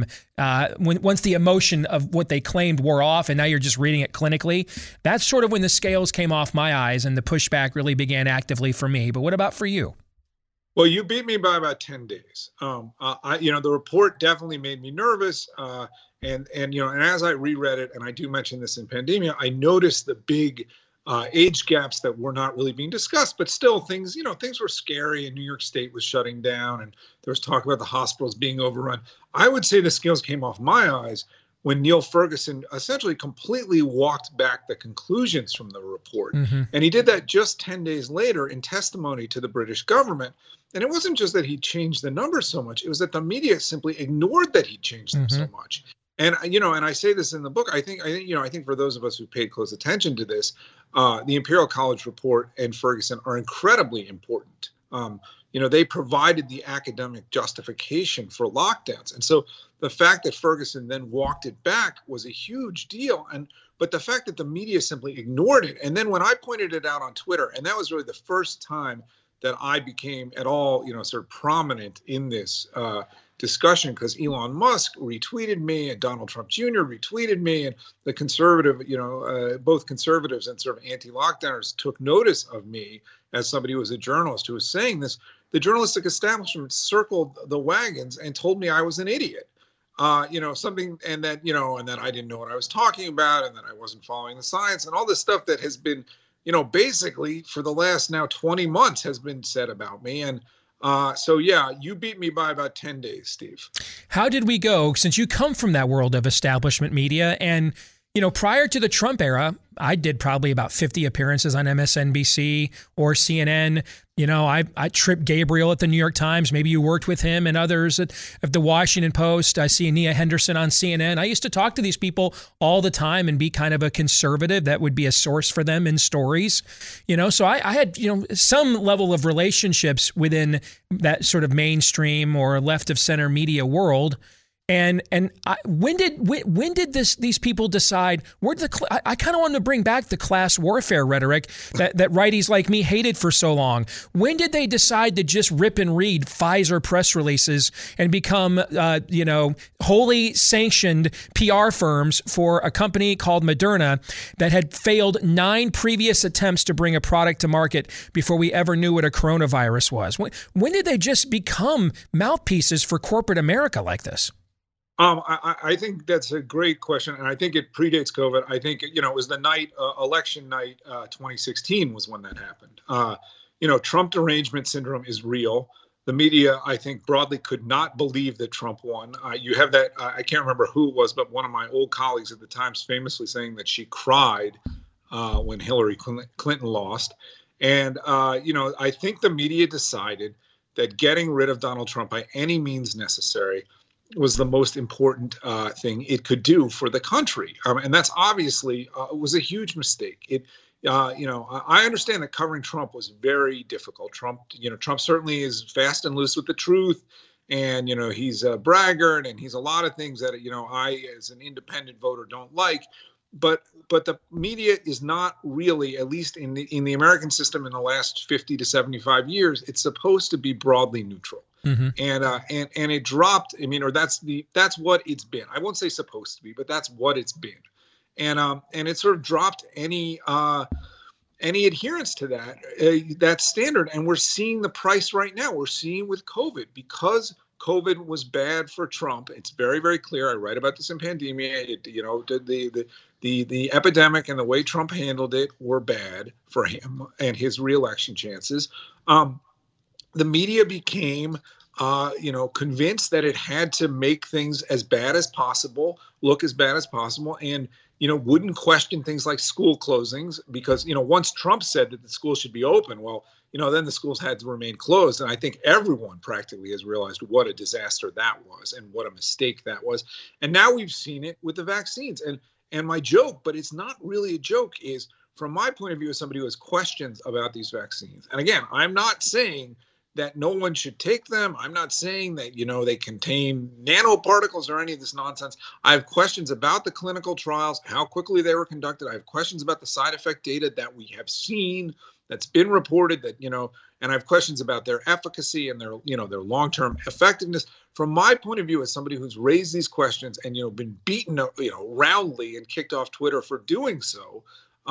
Once the emotion of what they claimed wore off, and now you're just reading it clinically, that's sort of when the scales came off my eyes and the pushback really began actively for me. But what about for you? Well, you beat me by about 10 days. The report definitely made me nervous. And as I reread it, and I do mention this in Pandemia, I noticed the big age gaps that were not really being discussed, but still things were scary, and New York State was shutting down, and there was talk about the hospitals being overrun. I would say the scales came off my eyes when Neil Ferguson essentially completely walked back the conclusions from the report. Mm-hmm. And he did that just 10 days later in testimony to the British government. And it wasn't just that he changed the numbers so much, it was that the media simply ignored that he changed them so much. And, and I say this in the book, I think for those of us who paid close attention to this, the Imperial College report and Ferguson are incredibly important. They provided the academic justification for lockdowns. And so the fact that Ferguson then walked it back was a huge deal. But the fact that the media simply ignored it. And then when I pointed it out on Twitter, and that was really the first time that I became at all, sort of prominent in this discussion, because Elon Musk retweeted me and Donald Trump Jr. retweeted me, and the both conservatives and sort of anti-lockdowners took notice of me as somebody who was a journalist who was saying this. The journalistic establishment circled the wagons and told me I was an idiot, something, and that I didn't know what I was talking about, and that I wasn't following the science, and all this stuff that has been, basically for the last now 20 months has been said about me. And you beat me by about 10 days, Steve. How did we go, since you come from that world of establishment media, and prior to the Trump era, I did probably about 50 appearances on MSNBC or CNN. I tripped Gabriel at the New York Times. Maybe you worked with him, and others at the Washington Post. I see Nia Henderson on CNN. I used to talk to these people all the time and be kind of a conservative that would be a source for them in stories. So I had, some level of relationships within that sort of mainstream or left of center media world. And when did these people decide? I kind of wanted to bring back the class warfare rhetoric that righties like me hated for so long. When did they decide to just rip and read Pfizer press releases and become wholly sanctioned PR firms for a company called Moderna that had failed 9 previous attempts to bring a product to market before we ever knew what a coronavirus was? When did they just become mouthpieces for corporate America like this? I think that's a great question, and I think it predates COVID. I think, it was the night, election night, 2016 was when that happened. Trump derangement syndrome is real. The media, I think, broadly could not believe that Trump won. You have that, I can't remember who it was, but one of my old colleagues at the Times famously saying that she cried when Hillary Clinton lost. And, I think the media decided that getting rid of Donald Trump by any means necessary was the most important thing it could do for the country. And that's obviously was a huge mistake. I understand that covering Trump was very difficult. Trump certainly is fast and loose with the truth. And, he's a braggart and he's a lot of things that, I, as an independent voter, don't like. But the media is not really, at least in the American system in the last 50 to 75 years, it's supposed to be broadly neutral. Mm-hmm. And it dropped. Or that's what it's been. I won't say supposed to be, but that's what it's been. And it sort of dropped any adherence to that standard. And we're seeing the price right now. We're seeing with COVID, because COVID was bad for Trump. It's very, very clear. I write about this in Pandemia. The epidemic and the way Trump handled it were bad for him and his reelection chances. The media became, convinced that it had to make things as bad as possible, look as bad as possible, and, wouldn't question things like school closings because, once Trump said that the schools should be open, well, then the schools had to remain closed. And I think everyone practically has realized what a disaster that was and what a mistake that was. And now we've seen it with the vaccines. And my joke, but it's not really a joke, is from my point of view as somebody who has questions about these vaccines. And again, I'm not saying that no one should take them. I'm not saying that, they contain nanoparticles or any of this nonsense. I have questions about the clinical trials, how quickly they were conducted. I have questions about the side effect data that we have seen, that's been reported, that, and I have questions about their efficacy and their long-term effectiveness. From my point of view, as somebody who's raised these questions and, been beaten, roundly and kicked off Twitter for doing so,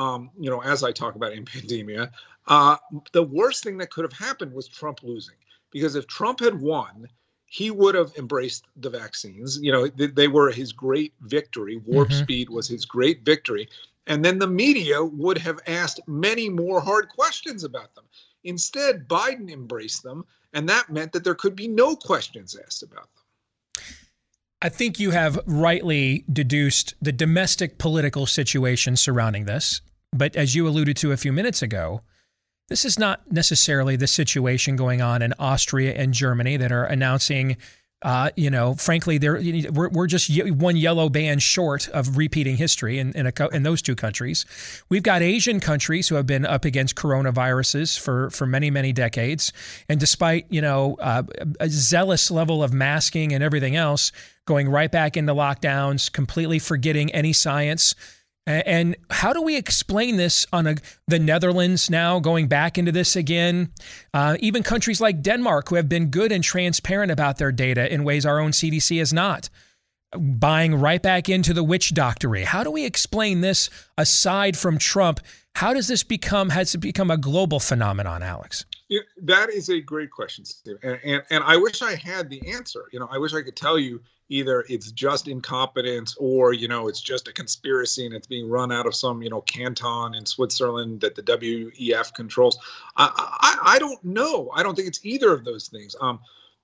as I talk about in Pandemia, the worst thing that could have happened was Trump losing. Because if Trump had won, he would have embraced the vaccines. They were his great victory. Warp speed was his great victory. And then the media would have asked many more hard questions about them. Instead, Biden embraced them, and that meant that there could be no questions asked about them. I think you have rightly deduced the domestic political situation surrounding this. But as you alluded to a few minutes ago, this is not necessarily the situation going on in Austria and Germany that are announcing, frankly, we're just one yellow band short of repeating history in those two countries. We've got Asian countries who have been up against coronaviruses for many, many decades. And despite, a zealous level of masking and everything else, going right back into lockdowns, completely forgetting any science. And how do we explain this on the Netherlands now going back into this again? Even countries like Denmark, who have been good and transparent about their data in ways our own CDC is not, buying right back into the witch doctory. How do we explain this aside from Trump? How does this has it become a global phenomenon, Alex? Yeah, that is a great question, Steve. And I wish I had the answer. I wish I could tell you either it's just incompetence or, it's just a conspiracy and it's being run out of some, canton in Switzerland that the WEF controls. I don't know. I don't think it's either of those things.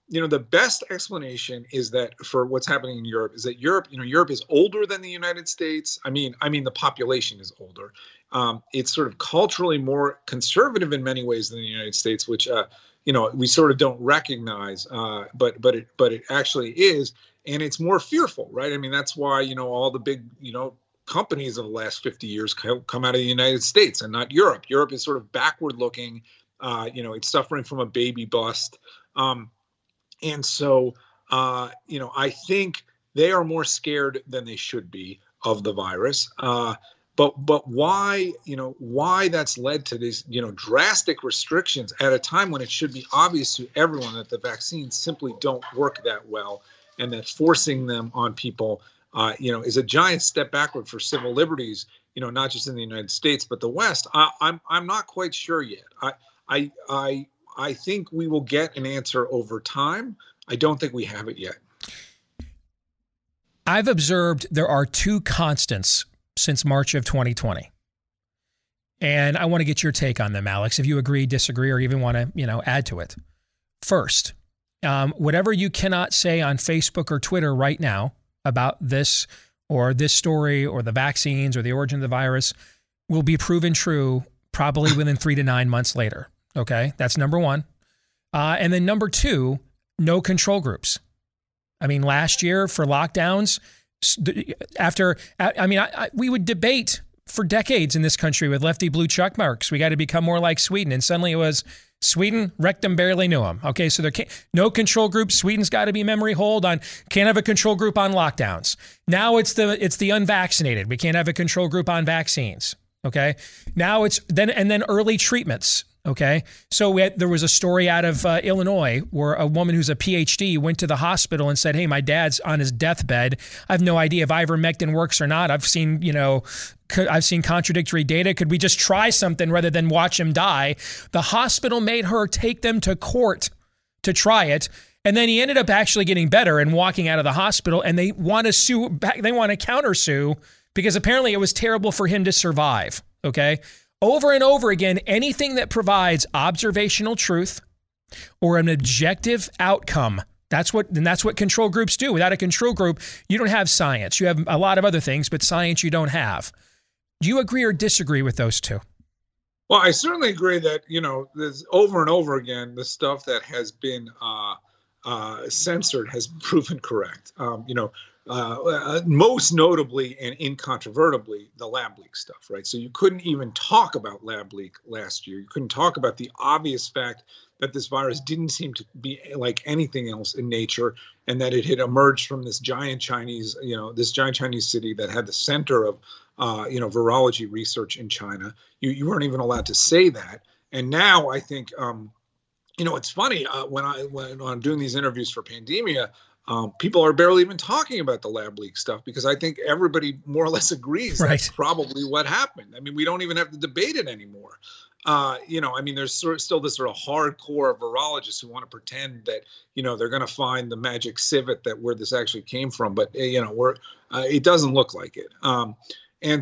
the best explanation is that for what's happening in Europe is that Europe is older than the United States. I mean, the population is older. It's sort of culturally more conservative in many ways than the United States, which we sort of don't recognize, but it actually is, and it's more fearful, right? I mean, that's why all the big companies of the last 50 years come out of the United States and not Europe. Europe is sort of backward looking. It's suffering from a baby bust. And so, I think they are more scared than they should be of the virus. But why that's led to these, drastic restrictions at a time when it should be obvious to everyone that the vaccines simply don't work that well, and that forcing them on people, is a giant step backward for civil liberties, not just in the United States, but the West. I'm not quite sure yet. I think we will get an answer over time. I don't think we have it yet. I've observed there are two constants since March of 2020. And I want to get your take on them, Alex, if you agree, disagree, or even want to, add to it. First, whatever you cannot say on Facebook or Twitter right now about this or this story or the vaccines or the origin of the virus will be proven true probably within 3 to 9 months later. Okay, that's number one. And then number two, no control groups. I mean, last year for lockdowns, we would debate for decades in this country with lefty blue check marks. We got to become more like Sweden. And suddenly it was Sweden, rectum barely knew them. Okay, so there can't, no control group. Sweden's got to be memory hold on, can't have a control group on lockdowns. Now it's the unvaccinated. We can't have a control group on vaccines. Okay, now it's then early treatments. Okay, so there was a story out of Illinois where a woman who's a PhD went to the hospital and said, "Hey, my dad's on his deathbed. I have no idea if ivermectin works or not. I've seen contradictory data. Could we just try something rather than watch him die?" The hospital made her take them to court to try it. And then he ended up actually getting better and walking out of the hospital, and they want to sue back. They want to countersue because apparently it was terrible for him to survive. Okay. Over and over again, anything that provides observational truth or an objective outcome, that's what control groups do. Without a control group, you don't have science. You have a lot of other things, but science you don't have. Do you agree or disagree with those two? Well, I certainly agree that, there's over and over again, the stuff that has been censored has proven correct. Most notably and incontrovertibly, the lab leak stuff, right? So you couldn't even talk about lab leak last year. You couldn't talk about the obvious fact that this virus didn't seem to be like anything else in nature, and that it had emerged from this giant Chinese city that had the center of, virology research in China. You weren't even allowed to say that. And now I think, it's funny when I'm doing these interviews for Pandemia, people are barely even talking about the lab leak stuff because I think everybody more or less agrees that's probably what happened. I mean, we don't even have to debate it anymore. There's still this sort of hardcore virologists who want to pretend that, they're going to find the magic civet where this actually came from. But, it doesn't look like it. And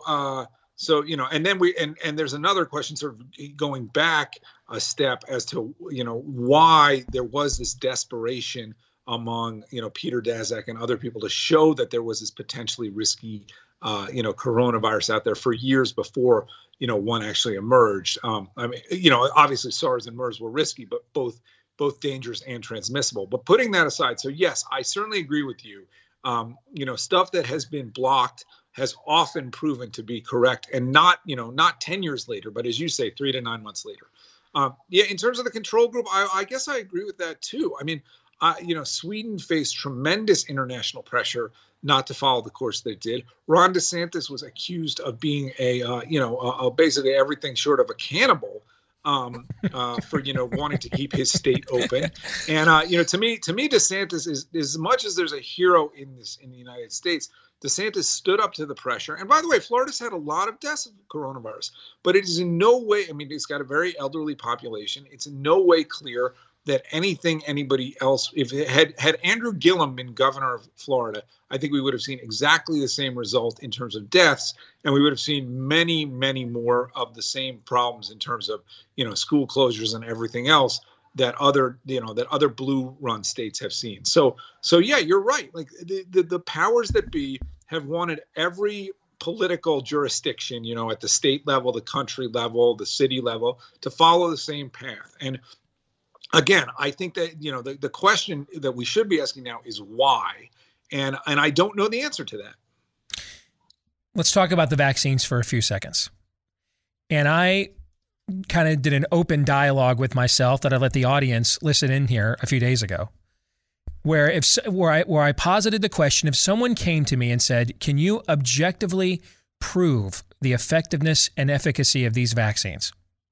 there's another question sort of going back a step as to, why there was this desperation among, Peter Daszak and other people to show that there was this potentially risky, coronavirus out there for years before, one actually emerged. Obviously SARS and MERS were risky, but both dangerous and transmissible. But putting that aside, so yes, I certainly agree with you. Stuff that has been blocked has often proven to be correct, and not 10 years later, but as you say, 3 to 9 months later. In terms of the control group, I guess I agree with that too. I mean, Sweden faced tremendous international pressure not to follow the course they did. Ron DeSantis was accused of being basically everything short of a cannibal for wanting to keep his state open. And to me, DeSantis is, as much as there's a hero in the United States, DeSantis stood up to the pressure. And by the way, Florida's had a lot of deaths of coronavirus, but it is in no way. I mean, it's got a very elderly population. It's in no way clear that anybody else, if it had Andrew Gillum been governor of Florida, I think we would have seen exactly the same result in terms of deaths, and we would have seen many, many more of the same problems in terms of, school closures and everything else that other blue run states have seen. So yeah, you're right. Like the powers that be have wanted every political jurisdiction, at the state level, the country level, the city level, to follow the same path. And again, I think that, the question that we should be asking now is why? And I don't know the answer to that. Let's talk about the vaccines for a few seconds. And I kind of did an open dialogue with myself that I let the audience listen in here a few days ago, where I posited the question: if someone came to me and said, "Can you objectively prove the effectiveness and efficacy of these vaccines?"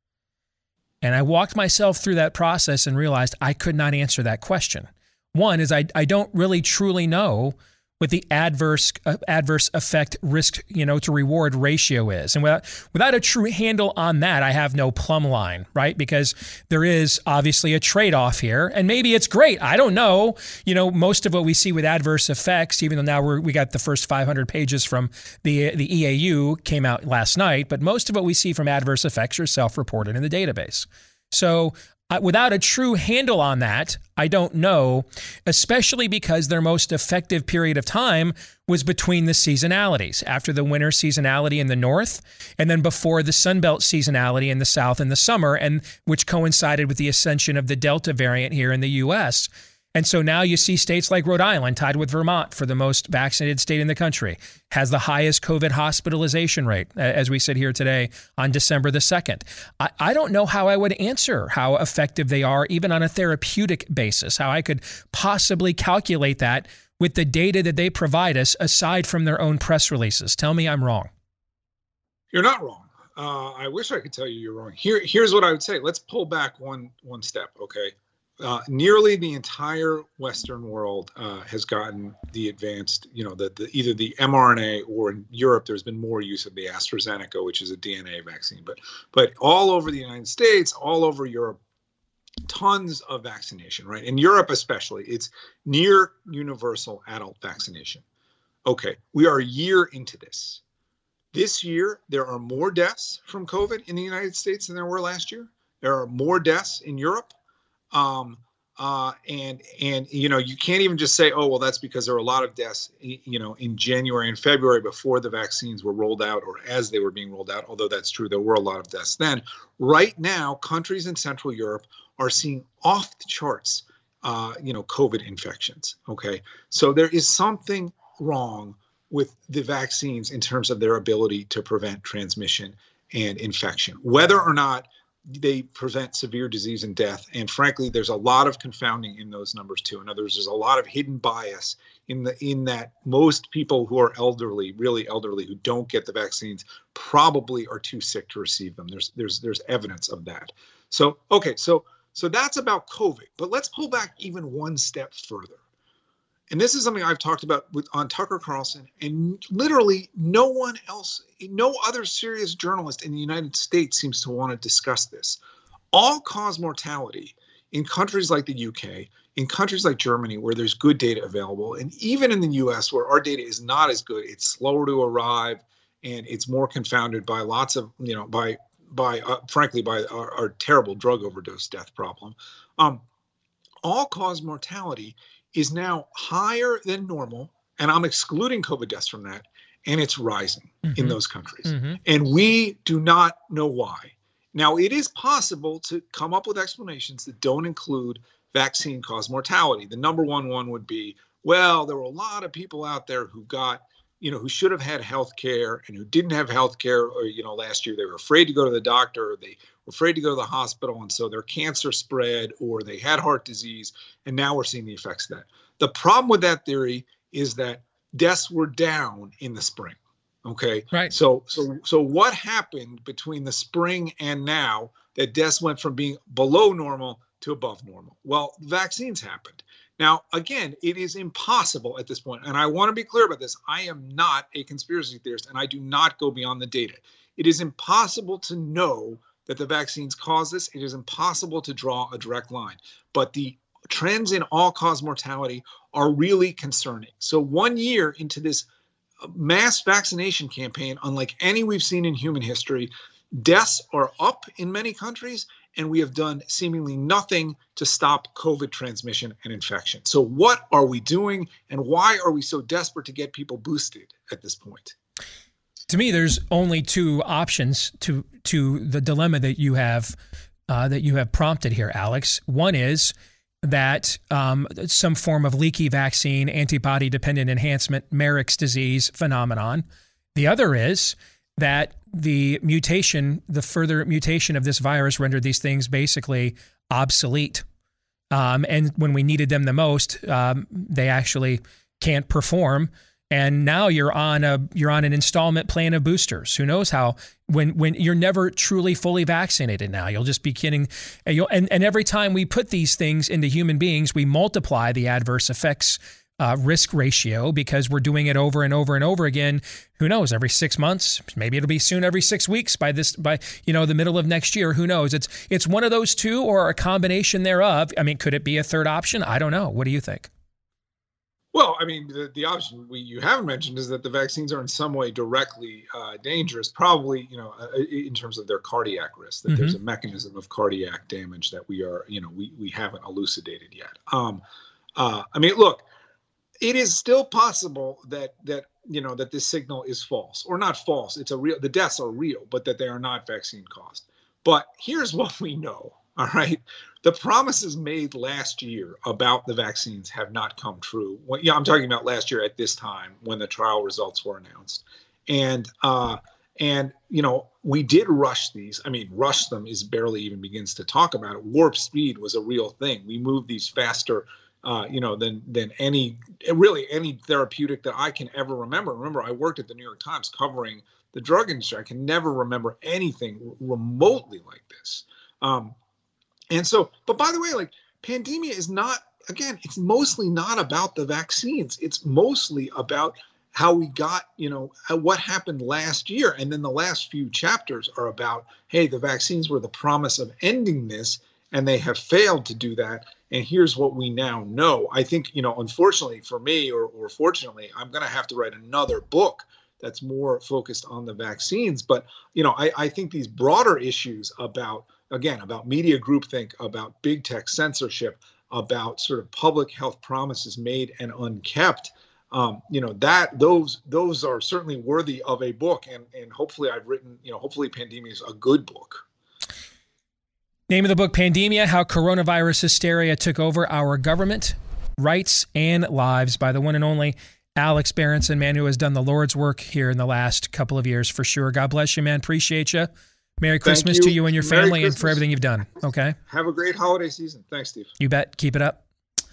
And I walked myself through that process and realized I could not answer that question. One is I don't really truly know what the adverse effect risk, to reward ratio is. And without a true handle on that, I have no plumb line, right? Because there is obviously a trade-off here, and maybe it's great. I don't know. Most of what we see with adverse effects, even though now we got the first 500 pages from the EAU came out last night, but most of what we see from adverse effects are self-reported in the database. So without a true handle on that, I don't know, especially because their most effective period of time was between the seasonalities, after the winter seasonality in the north, and then before the Sunbelt seasonality in the south in the summer, and which coincided with the ascension of the Delta variant here in the U.S. And so now you see states like Rhode Island, tied with Vermont for the most vaccinated state in the country, has the highest COVID hospitalization rate, as we sit here today on December the 2nd. I don't know how I would answer how effective they are, even on a therapeutic basis, how I could possibly calculate that with the data that they provide us, aside from their own press releases. Tell me I'm wrong. You're not wrong. I wish I could tell you you're wrong. Here's what I would say. Let's pull back one step, okay? Nearly the entire Western world has gotten the advanced, either the mRNA, or in Europe there's been more use of the AstraZeneca, which is a DNA vaccine. But all over the United States, all over Europe, tons of vaccination, right? In Europe especially, it's near universal adult vaccination. Okay, we are a year into this. This year, there are more deaths from COVID in the United States than there were last year. There are more deaths in Europe. And you can't even just say, oh, well, that's because there were a lot of deaths, in January and February before the vaccines were rolled out, or as they were being rolled out, although that's true, there were a lot of deaths then. Right now, countries in Central Europe are seeing off the charts, COVID infections. Okay. So there is something wrong with the vaccines in terms of their ability to prevent transmission and infection, whether or not they prevent severe disease and death. And frankly, there's a lot of confounding in those numbers too. In other words, there's a lot of hidden bias in that most people who are elderly, really elderly, who don't get the vaccines probably are too sick to receive them. There's evidence of that. So, okay, so that's about COVID, but let's pull back even one step further. And this is something I've talked about on Tucker Carlson, and literally no one else, no other serious journalist in the United States seems to want to discuss this. All-cause mortality in countries like the UK, in countries like Germany, where there's good data available, and even in the US, where our data is not as good, it's slower to arrive, and it's more confounded by lots of, frankly, by our terrible drug overdose death problem. All-cause mortality is now higher than normal, and I'm excluding COVID deaths from that, and it's rising in those countries. And we do not know why. Now, it is possible to come up with explanations that don't include vaccine-caused mortality. The number one would be, well, there were a lot of people out there who got, who should have had health care and who didn't have health care, or, last year they were afraid to go to the doctor, or they were afraid to go to the hospital, and so their cancer spread, or they had heart disease, and now we're seeing the effects of that. The problem with that theory is that deaths were down in the spring. Okay. Right. So what happened between the spring and now that deaths went from being below normal to above normal? Well, vaccines happened. Now, again, it is impossible at this point, and I want to be clear about this. I am not a conspiracy theorist, and I do not go beyond the data. It is impossible to know that the vaccines cause this. It is impossible to draw a direct line. But the trends in all-cause mortality are really concerning. So 1 year into this mass vaccination campaign, unlike any we've seen in human history, deaths are up in many countries, and we have done seemingly nothing to stop COVID transmission and infection. So what are we doing, and why are we so desperate to get people boosted at this point? To me, there's only two options to the dilemma that you have prompted here, Alex. One is that some form of leaky vaccine, antibody-dependent enhancement, Marek's disease phenomenon. The other is that the further mutation of this virus rendered these things basically obsolete. And when we needed them the most, they actually can't perform. And now you're on an installment plan of boosters. Who knows how, when you're never truly fully vaccinated now, you'll just be kidding. And every time we put these things into human beings, we multiply the adverse effects risk ratio because we're doing it over and over and over again. Who knows? Every 6 months, maybe it'll be soon every 6 weeks by the middle of next year. Who knows? It's one of those two or a combination thereof. I mean, could it be a third option? I don't know. What do you think? Well, I mean, the option you haven't mentioned is that the vaccines are in some way directly dangerous, probably, in terms of their cardiac risk, that there's a mechanism of cardiac damage that we haven't elucidated yet. I mean, look, it is still possible that this signal is false, or not false. The deaths are real, but that they are not vaccine caused. But here's what we know. All right. The promises made last year about the vaccines have not come true. I'm talking about last year at this time when the trial results were announced. And we did rush these. I mean, rush them is barely even begins to talk about it. Warp speed was a real thing. We moved these faster, than any therapeutic that I can ever remember. Remember, I worked at the New York Times covering the drug industry. I can never remember anything remotely like this. But by the way, like, pandemia is not, again, it's mostly not about the vaccines. It's mostly about how we got, what happened last year. And then the last few chapters are about, hey, the vaccines were the promise of ending this, and they have failed to do that. And here's what we now know. I think, unfortunately for me, or fortunately, I'm going to have to write another book that's more focused on the vaccines. But, I think these broader issues about media groupthink, about big tech censorship, about sort of public health promises made and unkept, those are certainly worthy of a book. And hopefully I've written, hopefully Pandemia is a good book. Name of the book, Pandemia: How Coronavirus Hysteria Took Over Our Government, Rights, and Lives, by the one and only Alex Berenson, man who has done the Lord's work here in the last couple of years for sure. God bless you, man. Appreciate you. Merry Christmas to you and your family and for everything you've done. Okay? Have a great holiday season. Thanks, Steve. You bet. Keep it up.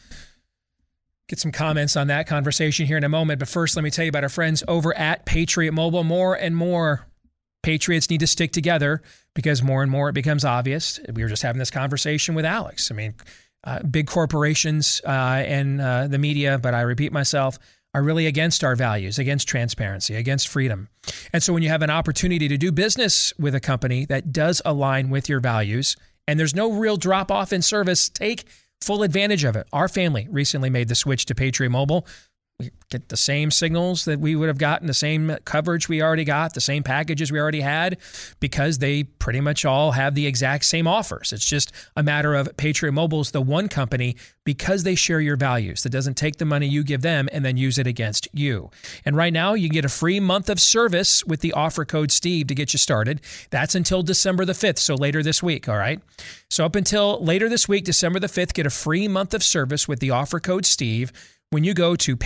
Get some comments on that conversation here in a moment. But first, let me tell you about our friends over at Patriot Mobile. More and more Patriots need to stick together because more and more it becomes obvious. We were just having this conversation with Alex. I mean, big corporations and the media, but I repeat myself, are really against our values, against transparency, against freedom. And so when you have an opportunity to do business with a company that does align with your values and there's no real drop-off in service, take full advantage of it. Our family recently made the switch to Patriot Mobile. We get the same signals that we would have gotten, the same coverage we already got, the same packages we already had, because they pretty much all have the exact same offers. It's just a matter of Patriot Mobile's the one company, because they share your values, that doesn't take the money you give them and then use it against you. And right now, you get a free month of service with the offer code Steve to get you started. That's until December the 5th, so later this week, all right? So up until later this week, December the 5th, get a free month of service with the offer code Steve when you go to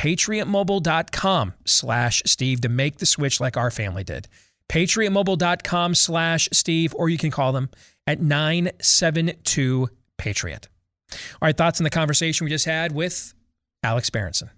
patriotmobile.com/Steve to make the switch like our family did. patriotmobile.com/Steve, or you can call them at 972-PATRIOT. All right, thoughts on the conversation we just had with Alex Berenson.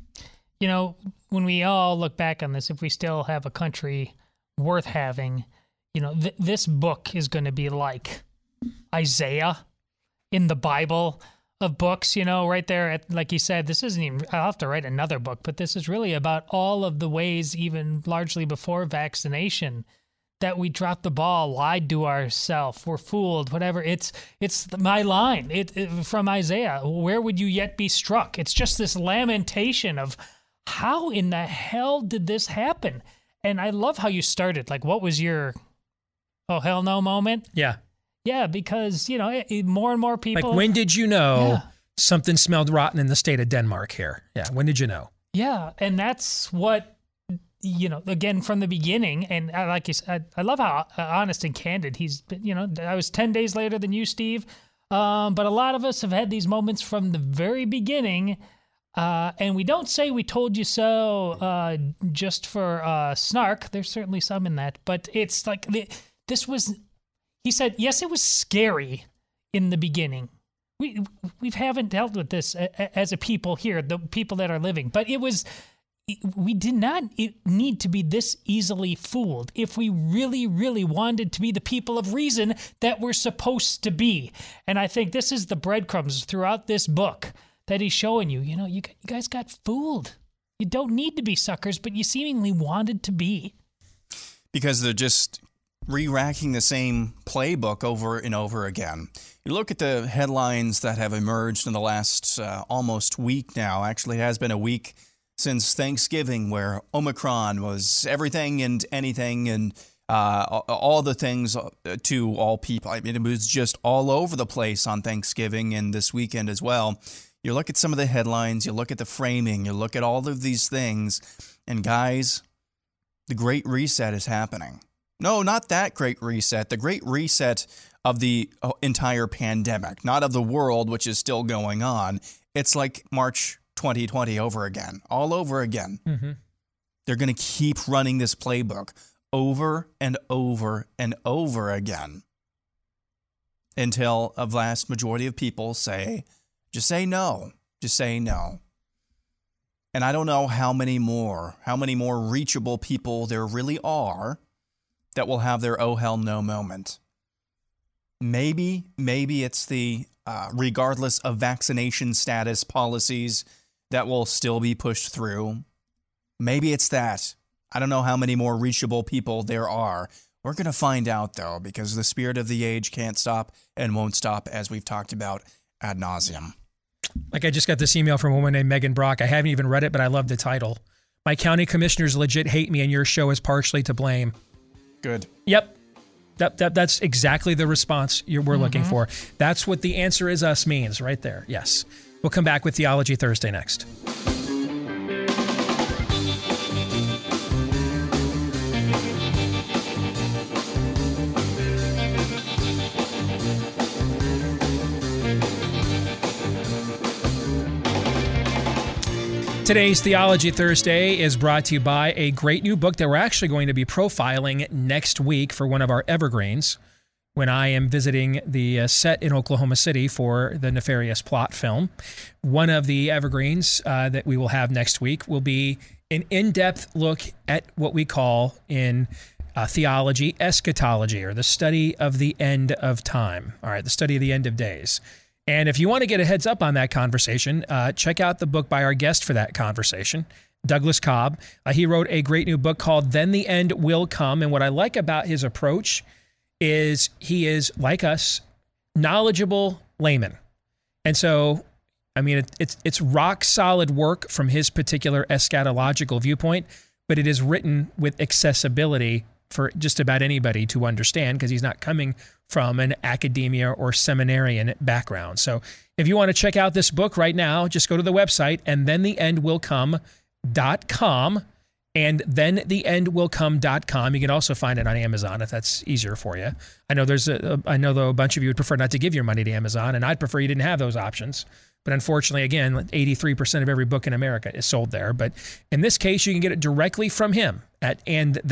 When we all look back on this, if we still have a country worth having, this book is going to be like Isaiah in the Bible of books, right there. Like you said, this isn't even, I'll have to write another book, but this is really about all of the ways, even largely before vaccination, that we dropped the ball, lied to ourselves, were fooled, whatever. It's my line from Isaiah. Where would you yet be struck? It's just this lamentation of how in the hell did this happen? And I love how you started. Like, what was your, oh, hell no moment? Yeah. Yeah, because, more and more people. Like, when did you know something smelled rotten in the state of Denmark here? Yeah, when did you know? Yeah, and that's what, again, from the beginning, and like you said, I love how honest and candid he's been. I was 10 days later than you, Steve, but a lot of us have had these moments from the very beginning, and we don't say we told you so just for snark. There's certainly some in that, but it's like this was, he said, yes, it was scary in the beginning. We haven't dealt with this as a people here, the people that are living, but we did not need to be this easily fooled if we really, really wanted to be the people of reason that we're supposed to be. And I think this is the breadcrumbs throughout this book that he's showing you. You guys got fooled. You don't need to be suckers, but you seemingly wanted to be. Because they're just re-racking the same playbook over and over again. You look at the headlines that have emerged in the last almost week now. Actually, it has been a week since Thanksgiving, where Omicron was everything and anything and all the things to all people. I mean, it was just all over the place on Thanksgiving and this weekend as well. You look at some of the headlines, you look at the framing, you look at all of these things, and guys, the Great Reset is happening. No, not that Great Reset. The Great Reset of the entire pandemic, not of the world, which is still going on. It's like March 2020 over again, all over again. Mm-hmm. They're going to keep running this playbook over and over and over again until a vast majority of people say, just say no, just say no. And I don't know how many more reachable people there really are that will have their oh hell no moment. Maybe it's the regardless of vaccination status policies that will still be pushed through. Maybe it's that. I don't know how many more reachable people there are. We're going to find out, though, because the spirit of the age can't stop and won't stop, as we've talked about ad nauseum. Like, I just got this email from a woman named Megan Brock. I haven't even read it, but I love the title. My county commissioners legit hate me, and your show is partially to blame. Good. Yep. That's exactly the response we're looking for. That's what the answer is us means right there. Yes. We'll come back with Theology Thursday next. Today's Theology Thursday is brought to you by a great new book that we're actually going to be profiling next week for one of our evergreens when I am visiting the set in Oklahoma City for the Nefarious Plot film. One of the evergreens that we will have next week will be an in-depth look at what we call in theology eschatology, or the study of the end of time. All right, the study of the end of days. And if you want to get a heads up on that conversation, check out the book by our guest for that conversation, Douglas Cobb. He wrote a great new book called Then the End Will Come. And what I like about his approach is he is, like us, knowledgeable layman. And so, I mean, it's rock solid work from his particular eschatological viewpoint, but it is written with accessibility for just about anybody to understand, because he's not coming from an academia or seminarian background. So if you want to check out this book right now, just go to the website, and thentheendwillcome.com, and thentheendwillcome.com. You can also find it on Amazon if that's easier for you. I know I know though a bunch of you would prefer not to give your money to Amazon, and I'd prefer you didn't have those options. But unfortunately, again, 83% of every book in America is sold there. But in this case, you can get it directly from him at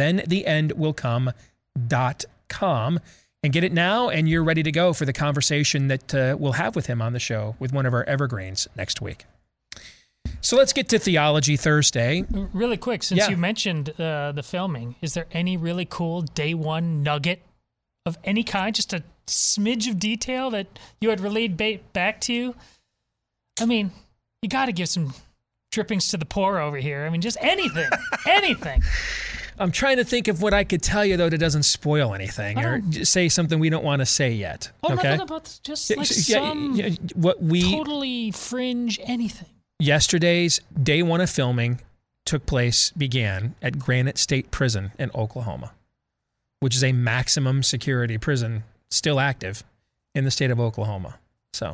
thentheendwillcome.com. And get it now, and you're ready to go for the conversation that we'll have with him on the show with one of our evergreens next week. So let's get to Theology Thursday. Really quick, since you mentioned the filming, is there any really cool day one nugget of any kind, just a smidge of detail that you had relayed back to you? I mean, you got to give some drippings to the poor over here. I mean, just anything, anything. I'm trying to think of what I could tell you, though, that doesn't spoil anything or just say something we don't want to say yet. Oh, okay? nothing about this, just like some totally fringe anything. Yesterday's day one of filming began at Granite State Prison in Oklahoma, which is a maximum security prison still active in the state of Oklahoma. So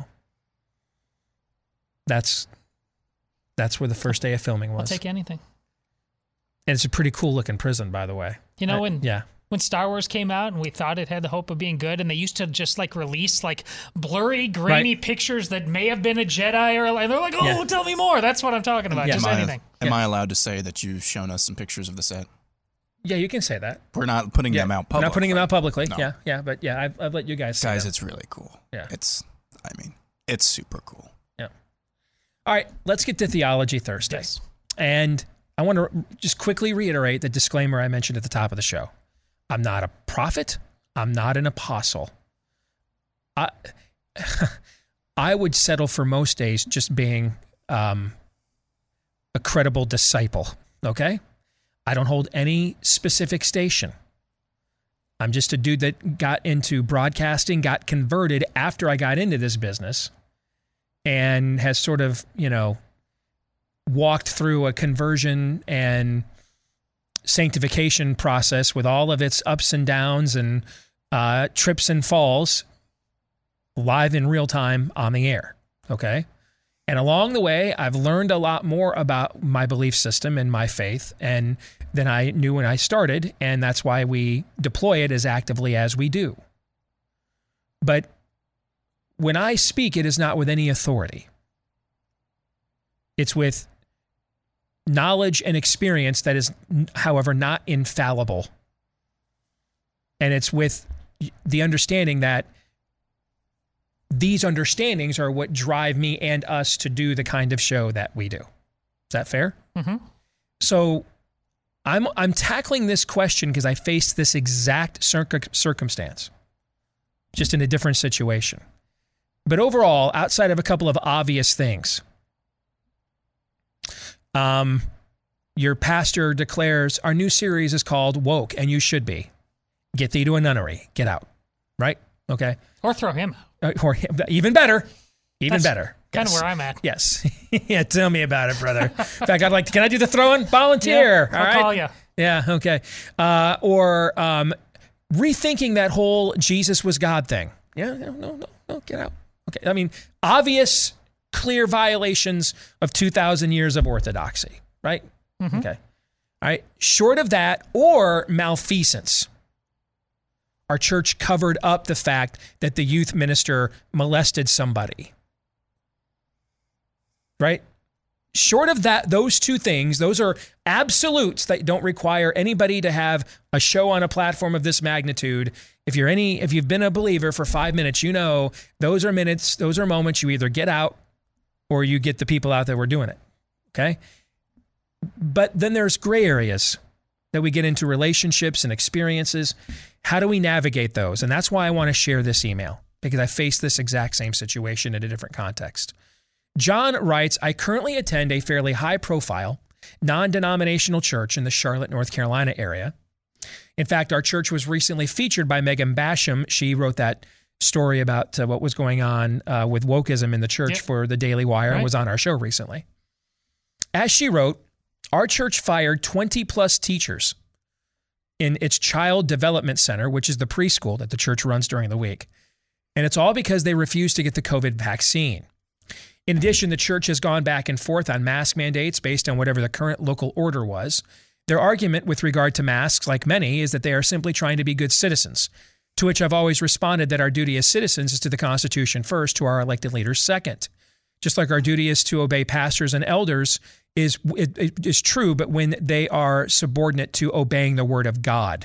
that's where the first day of filming was. I'll take anything. And it's a pretty cool looking prison, by the way. You know, when Star Wars came out and we thought it had the hope of being good, and they used to just like release like blurry, grainy pictures that may have been a Jedi, and they're like, oh, tell me more. That's what I'm talking about. Just anything. Am I allowed to say that you've shown us some pictures of the set? Yeah, you can say that. We're not putting them out publicly. We're not putting them out publicly. No. But I've let you guys see Guys, them. it's really cool. Yeah. It's super cool. Yeah. All right, let's get to Theology Thursday. Yes. And I want to just quickly reiterate the disclaimer I mentioned at the top of the show. I'm not a prophet. I'm not an apostle. I would settle for most days just being a credible disciple, okay? I don't hold any specific station. I'm just a dude that got into broadcasting, got converted after I got into this business, and has sort of, walked through a conversion and sanctification process with all of its ups and downs and trips and falls live in real time on the air, okay? And along the way, I've learned a lot more about my belief system and my faith than I knew when I started, and that's why we deploy it as actively as we do. But when I speak, it is not with any authority. It's with knowledge and experience that is, however, not infallible. And it's with the understanding that these understandings are what drive me and us to do the kind of show that we do. Is that fair? Mm-hmm. So I'm tackling this question because I faced this exact circumstance, just in a different situation. But overall, outside of a couple of obvious things, your pastor declares our new series is called Woke, and you should be. Get thee to a nunnery. Get out. Right? Okay. Or throw him out. Or even better. That's better. Kind of where I'm at. Yes. Yeah, tell me about it, brother. In fact, I'd can I do the throwing? Volunteer. Yeah, I'll call you. Yeah, okay. Or rethinking that whole Jesus was God thing. Yeah, no, get out. Okay. I mean, obvious, clear violations of 2,000 years of orthodoxy, right? Mm-hmm. Okay. All right. Short of that, or malfeasance. Our church covered up the fact that the youth minister molested somebody. Right? Short of that, those two things, those are absolutes that don't require anybody to have a show on a platform of this magnitude. If you've been a believer for 5 minutes, those are minutes, those are moments you either get out or you get the people out that were doing it. Okay? But then there's gray areas that we get into, relationships and experiences. How do we navigate those? And that's why I want to share this email, because I faced this exact same situation in a different context. John writes, I currently attend a fairly high-profile, non-denominational church in the Charlotte, North Carolina area. In fact, our church was recently featured by Megan Basham. She wrote that story about what was going on with wokeism in the church for the Daily Wire and was on our show recently. As she wrote, our church fired 20-plus teachers in its Child Development Center, which is the preschool that the church runs during the week. And it's all because they refused to get the COVID vaccine. In addition, the church has gone back and forth on mask mandates based on whatever the current local order was. Their argument with regard to masks, like many, is that they are simply trying to be good citizens, to which I've always responded that our duty as citizens is to the Constitution first, to our elected leaders second. Just like our duty is to obey pastors and elders is true, but when they are subordinate to obeying the word of God.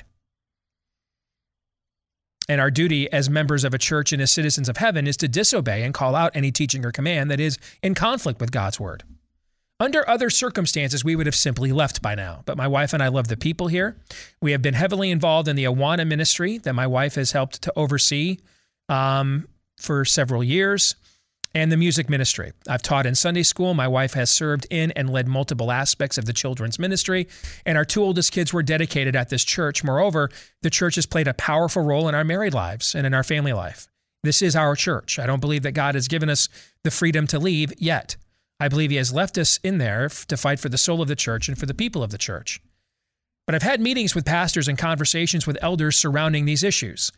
And our duty as members of a church and as citizens of heaven is to disobey and call out any teaching or command that is in conflict with God's word. Under other circumstances, we would have simply left by now. But my wife and I love the people here. We have been heavily involved in the Awana ministry that my wife has helped to oversee for several years, and the music ministry. I've taught in Sunday school. My wife has served in and led multiple aspects of the children's ministry, and our two oldest kids were dedicated at this church. Moreover, the church has played a powerful role in our married lives and in our family life. This is our church. I don't believe that God has given us the freedom to leave yet. I believe he has left us in there to fight for the soul of the church and for the people of the church. But I've had meetings with pastors and conversations with elders surrounding these issues.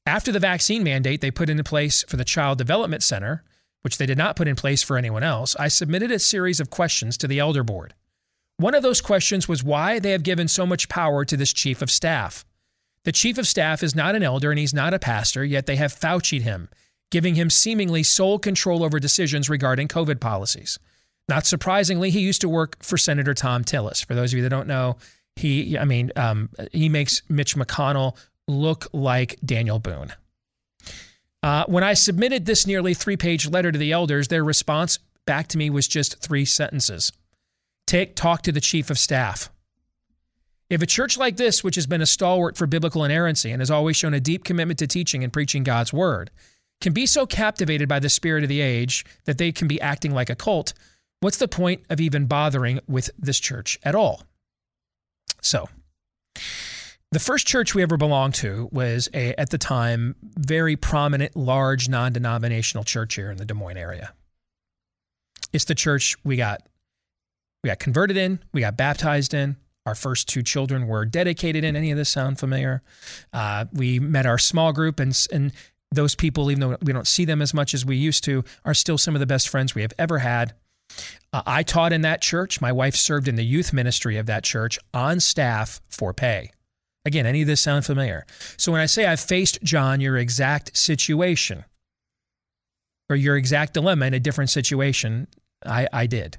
After the vaccine mandate they put into place for the Child Development Center, which they did not put in place for anyone else, I submitted a series of questions to the elder board. One of those questions was why they have given so much power to this chief of staff. The chief of staff is not an elder and he's not a pastor, yet they have Fauci'd him, giving him seemingly sole control over decisions regarding COVID policies. Not surprisingly, he used to work for Senator Thom Tillis. For those of you that don't know, he makes Mitch McConnell look like Daniel Boone. When I submitted this nearly 3-page letter to the elders, their response back to me was just 3 sentences. Talk to the chief of staff. If a church like this, which has been a stalwart for biblical inerrancy and has always shown a deep commitment to teaching and preaching God's word, can be so captivated by the spirit of the age that they can be acting like a cult, what's the point of even bothering with this church at all? So, the first church we ever belonged to was at the time, very prominent, large, non-denominational church here in the Des Moines area. It's the church we got converted in, we got baptized in. Our first 2 children were dedicated in. Any of this sound familiar? We met our small group, and those people, even though we don't see them as much as we used to, are still some of the best friends we have ever had. I taught in that church. My wife served in the youth ministry of that church on staff for pay. Again, any of this sound familiar? So when I say I've faced, John, your exact situation or your exact dilemma in a different situation, I did.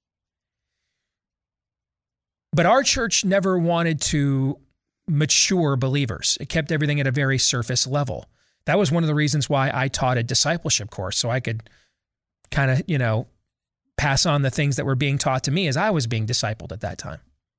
But our church never wanted to mature believers. It kept everything at a very surface level. That was one of the reasons why I taught a discipleship course, so I could kind of, pass on the things that were being taught to me as I was being discipled at that time.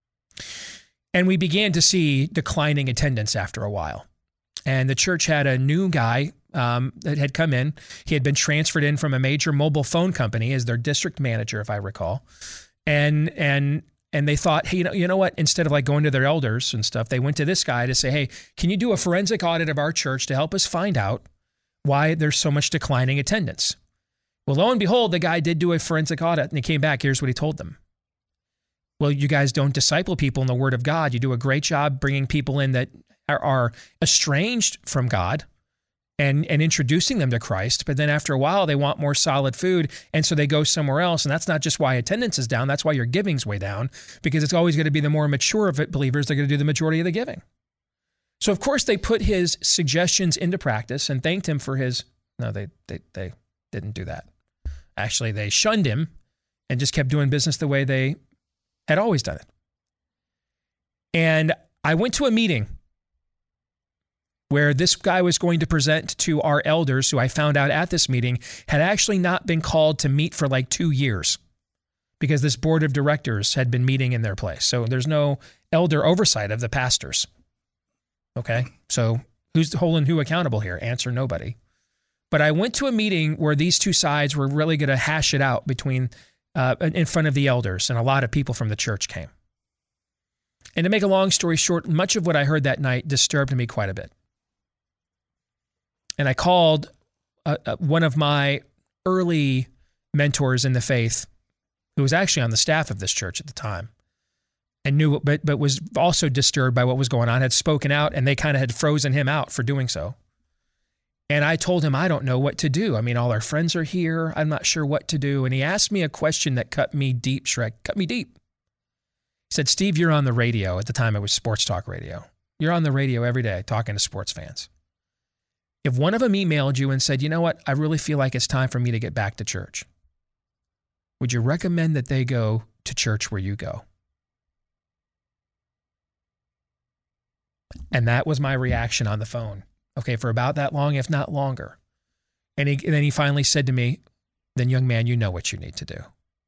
And we began to see declining attendance after a while. And the church had a new guy that had come in. He had been transferred in from a major mobile phone company as their district manager, if I recall. And they thought, hey, you know what? Instead of like going to their elders and stuff, they went to this guy to say, hey, can you do a forensic audit of our church to help us find out why there's so much declining attendance? Well, lo and behold, the guy did do a forensic audit, and he came back. Here's what he told them. Well, you guys don't disciple people in the Word of God. You do a great job bringing people in that are estranged from God and introducing them to Christ. But then after a while, they want more solid food, and so they go somewhere else. And that's not just why attendance is down. That's why your giving's way down, because it's always going to be the more mature of it believers that are going to do the majority of the giving. So, of course, they put his suggestions into practice and thanked him for his... No, they didn't do that. Actually, they shunned him and just kept doing business the way they had always done it. And I went to a meeting where this guy was going to present to our elders, who I found out at this meeting had actually not been called to meet for like 2 years because this board of directors had been meeting in their place. So there's no elder oversight of the pastors. Okay, so who's holding who accountable here? Answer, nobody. But I went to a meeting where these two sides were really going to hash it out between in front of the elders, and a lot of people from the church came. And to make a long story short, much of what I heard that night disturbed me quite a bit. And I called one of my early mentors in the faith, who was actually on the staff of this church at the time, and knew, but was also disturbed by what was going on, had spoken out, and they kind of had frozen him out for doing so. And I told him, I don't know what to do. I mean, all our friends are here. I'm not sure what to do. And he asked me a question that cut me deep, Shrek, cut me deep. He said, Steve, you're on the radio. At the time, it was Sports Talk Radio. You're on the radio every day talking to sports fans. If one of them emailed you and said, you know what, I really feel like it's time for me to get back to church, would you recommend that they go to church where you go? And that was my reaction on the phone. Okay, for about that long, if not longer. And then he finally said to me, then young man, you know what you need to do.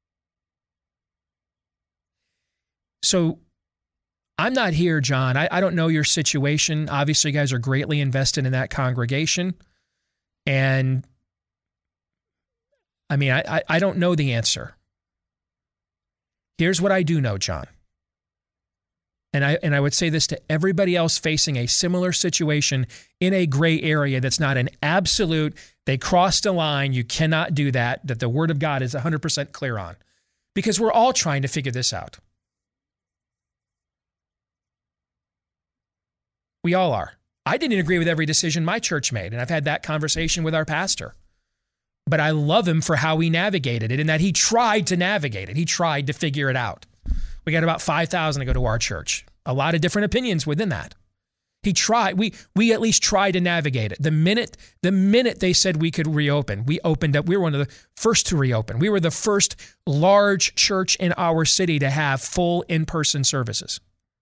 So I'm not here, John. I don't know your situation. Obviously, you guys are greatly invested in that congregation. And I mean, I don't know the answer. Here's what I do know, John. And I would say this to everybody else facing a similar situation in a gray area that's not an absolute, they crossed a line, you cannot do that the Word of God is 100% clear on. Because we're all trying to figure this out. We all are. I didn't agree with every decision my church made, and I've had that conversation with our pastor. But I love him for how he navigated it, and that he tried to navigate it. He tried to figure it out. We got about 5,000 to go to our church. A lot of different opinions within that. He tried. We at least tried to navigate it. The minute they said we could reopen, we opened up. We were one of the first to reopen. We were the first large church in our city to have full in-person services.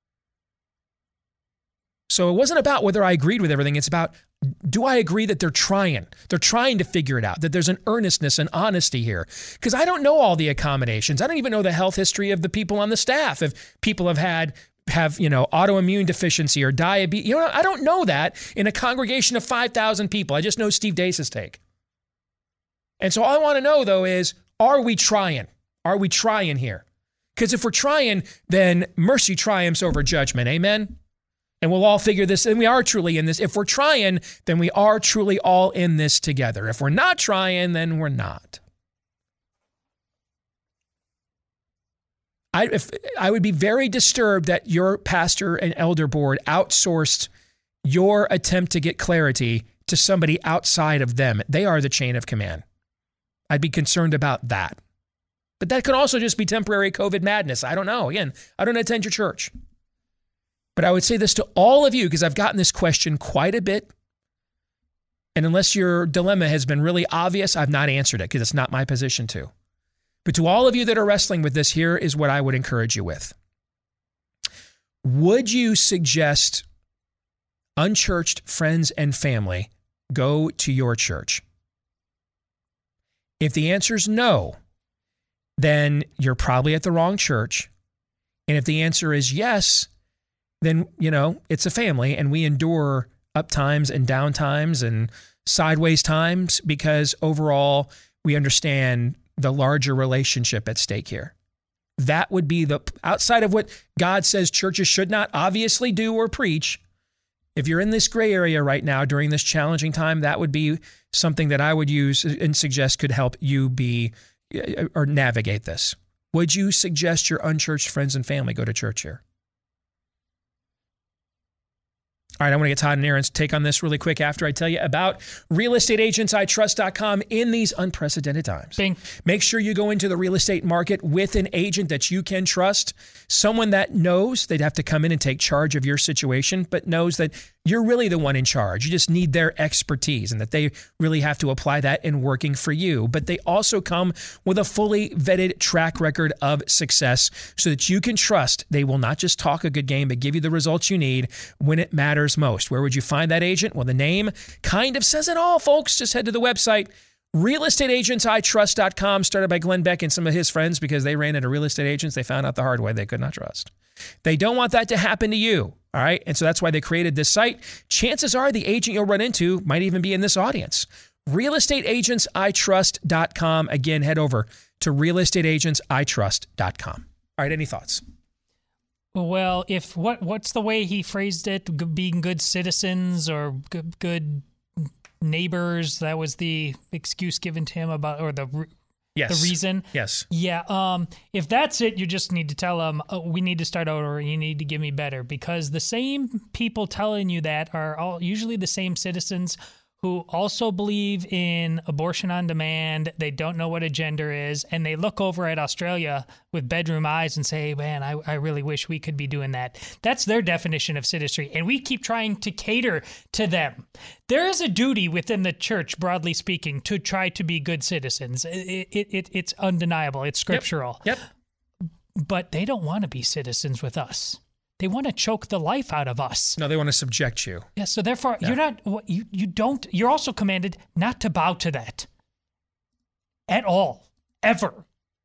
So it wasn't about whether I agreed with everything. It's about, do I agree that they're trying? They're trying to figure it out, that there's an earnestness and honesty here. Because I don't know all the accommodations. I don't even know the health history of the people on the staff. If people have autoimmune deficiency or diabetes, I don't know that in a congregation of 5,000 people. I just know Steve Deace's take. And so all I want to know, though, is, are we trying? Are we trying here? Because if we're trying, then mercy triumphs over judgment. Amen? And we'll all figure this, and we are truly in this. If we're trying, then we are truly all in this together. If we're not trying, then we're not. I would be very disturbed that your pastor and elder board outsourced your attempt to get clarity to somebody outside of them. They are the chain of command. I'd be concerned about that. But that could also just be temporary COVID madness. I don't know. Again, I don't attend your church. But I would say this to all of you, because I've gotten this question quite a bit. And unless your dilemma has been really obvious, I've not answered it, because it's not my position to. But to all of you that are wrestling with this, here is what I would encourage you with. Would you suggest unchurched friends and family go to your church? If the answer is no, then you're probably at the wrong church. And if the answer is yes, then, it's a family, and we endure up times and down times and sideways times, because overall we understand the larger relationship at stake here. That would be outside of what God says churches should not obviously do or preach. If you're in this gray area right now during this challenging time, that would be something that I would use and suggest could help you or navigate this. Would you suggest your unchurched friends and family go to church here? All right, I want to get Todd and Aaron's take on this really quick after I tell you about realestateagentsitrust.com in these unprecedented times. Bing. Make sure you go into the real estate market with an agent that you can trust, someone that knows they'd have to come in and take charge of your situation, but knows that you're really the one in charge. You just need their expertise, and that they really have to apply that in working for you. But they also come with a fully vetted track record of success, so that you can trust they will not just talk a good game, but give you the results you need when it matters most. Where would you find that agent? Well, the name kind of says it all, folks. Just head to the website, realestateagentsitrust.com, started by Glenn Beck and some of his friends, because they ran into real estate agents they found out the hard way they could not trust. They don't want that to happen to you, all right? And so that's why they created this site. Chances are the agent you'll run into might even be in this audience. realestateagentsitrust.com. Again, head over to realestateagentsitrust.com. All right, any thoughts? Well, what's the way he phrased it? Being good citizens or good neighbors, that was the excuse given to him about, or the reason. Yes. Yeah. If that's it, you just need to tell them, we need to start over. You need to give me better, because the same people telling you that are all usually the same citizens who also believe in abortion on demand. They don't know what a gender is, and they look over at Australia with bedroom eyes and say, man, I really wish we could be doing that. That's their definition of citizenry, and we keep trying to cater to them. There is a duty within the church, broadly speaking, to try to be good citizens. It's undeniable. It's scriptural. Yep. But they don't want to be citizens with us. They want to choke the life out of us. No, they want to subject you. Yeah, so therefore, you're also commanded not to bow to that at all, ever.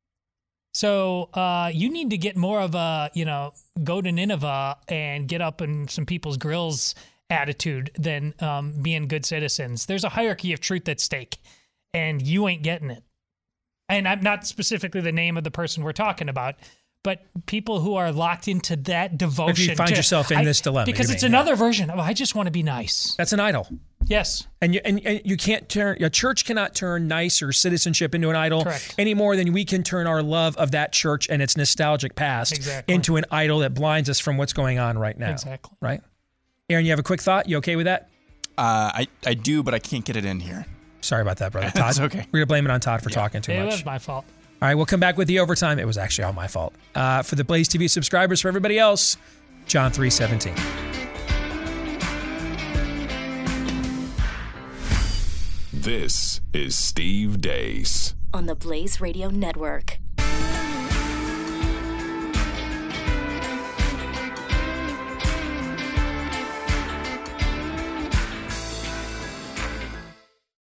So you need to get more of a, go to Nineveh and get up in some people's grills attitude than being good citizens. There's a hierarchy of truth at stake, and you ain't getting it. And I'm not specifically the name of the person we're talking about, but people who are locked into that devotion. If you find yourself in this dilemma. Because it's another version of, I just want to be nice. That's an idol. Yes. And you can't a church cannot turn nice or citizenship into an idol. Correct. Any more than we can turn our love of that church and its nostalgic past Exactly. into an idol that blinds us from what's going on right now. Exactly. Right? Aaron, you have a quick thought? You okay with that? I do, but I can't get it in here. Sorry about that, brother. Todd, That's okay. We're going to blame it on Todd for talking too much. It was my fault. All right, we'll come back with the overtime. It was actually all my fault. For the Blaze TV subscribers, for everybody else, John 3:17. This is Steve Deace on the Blaze Radio Network.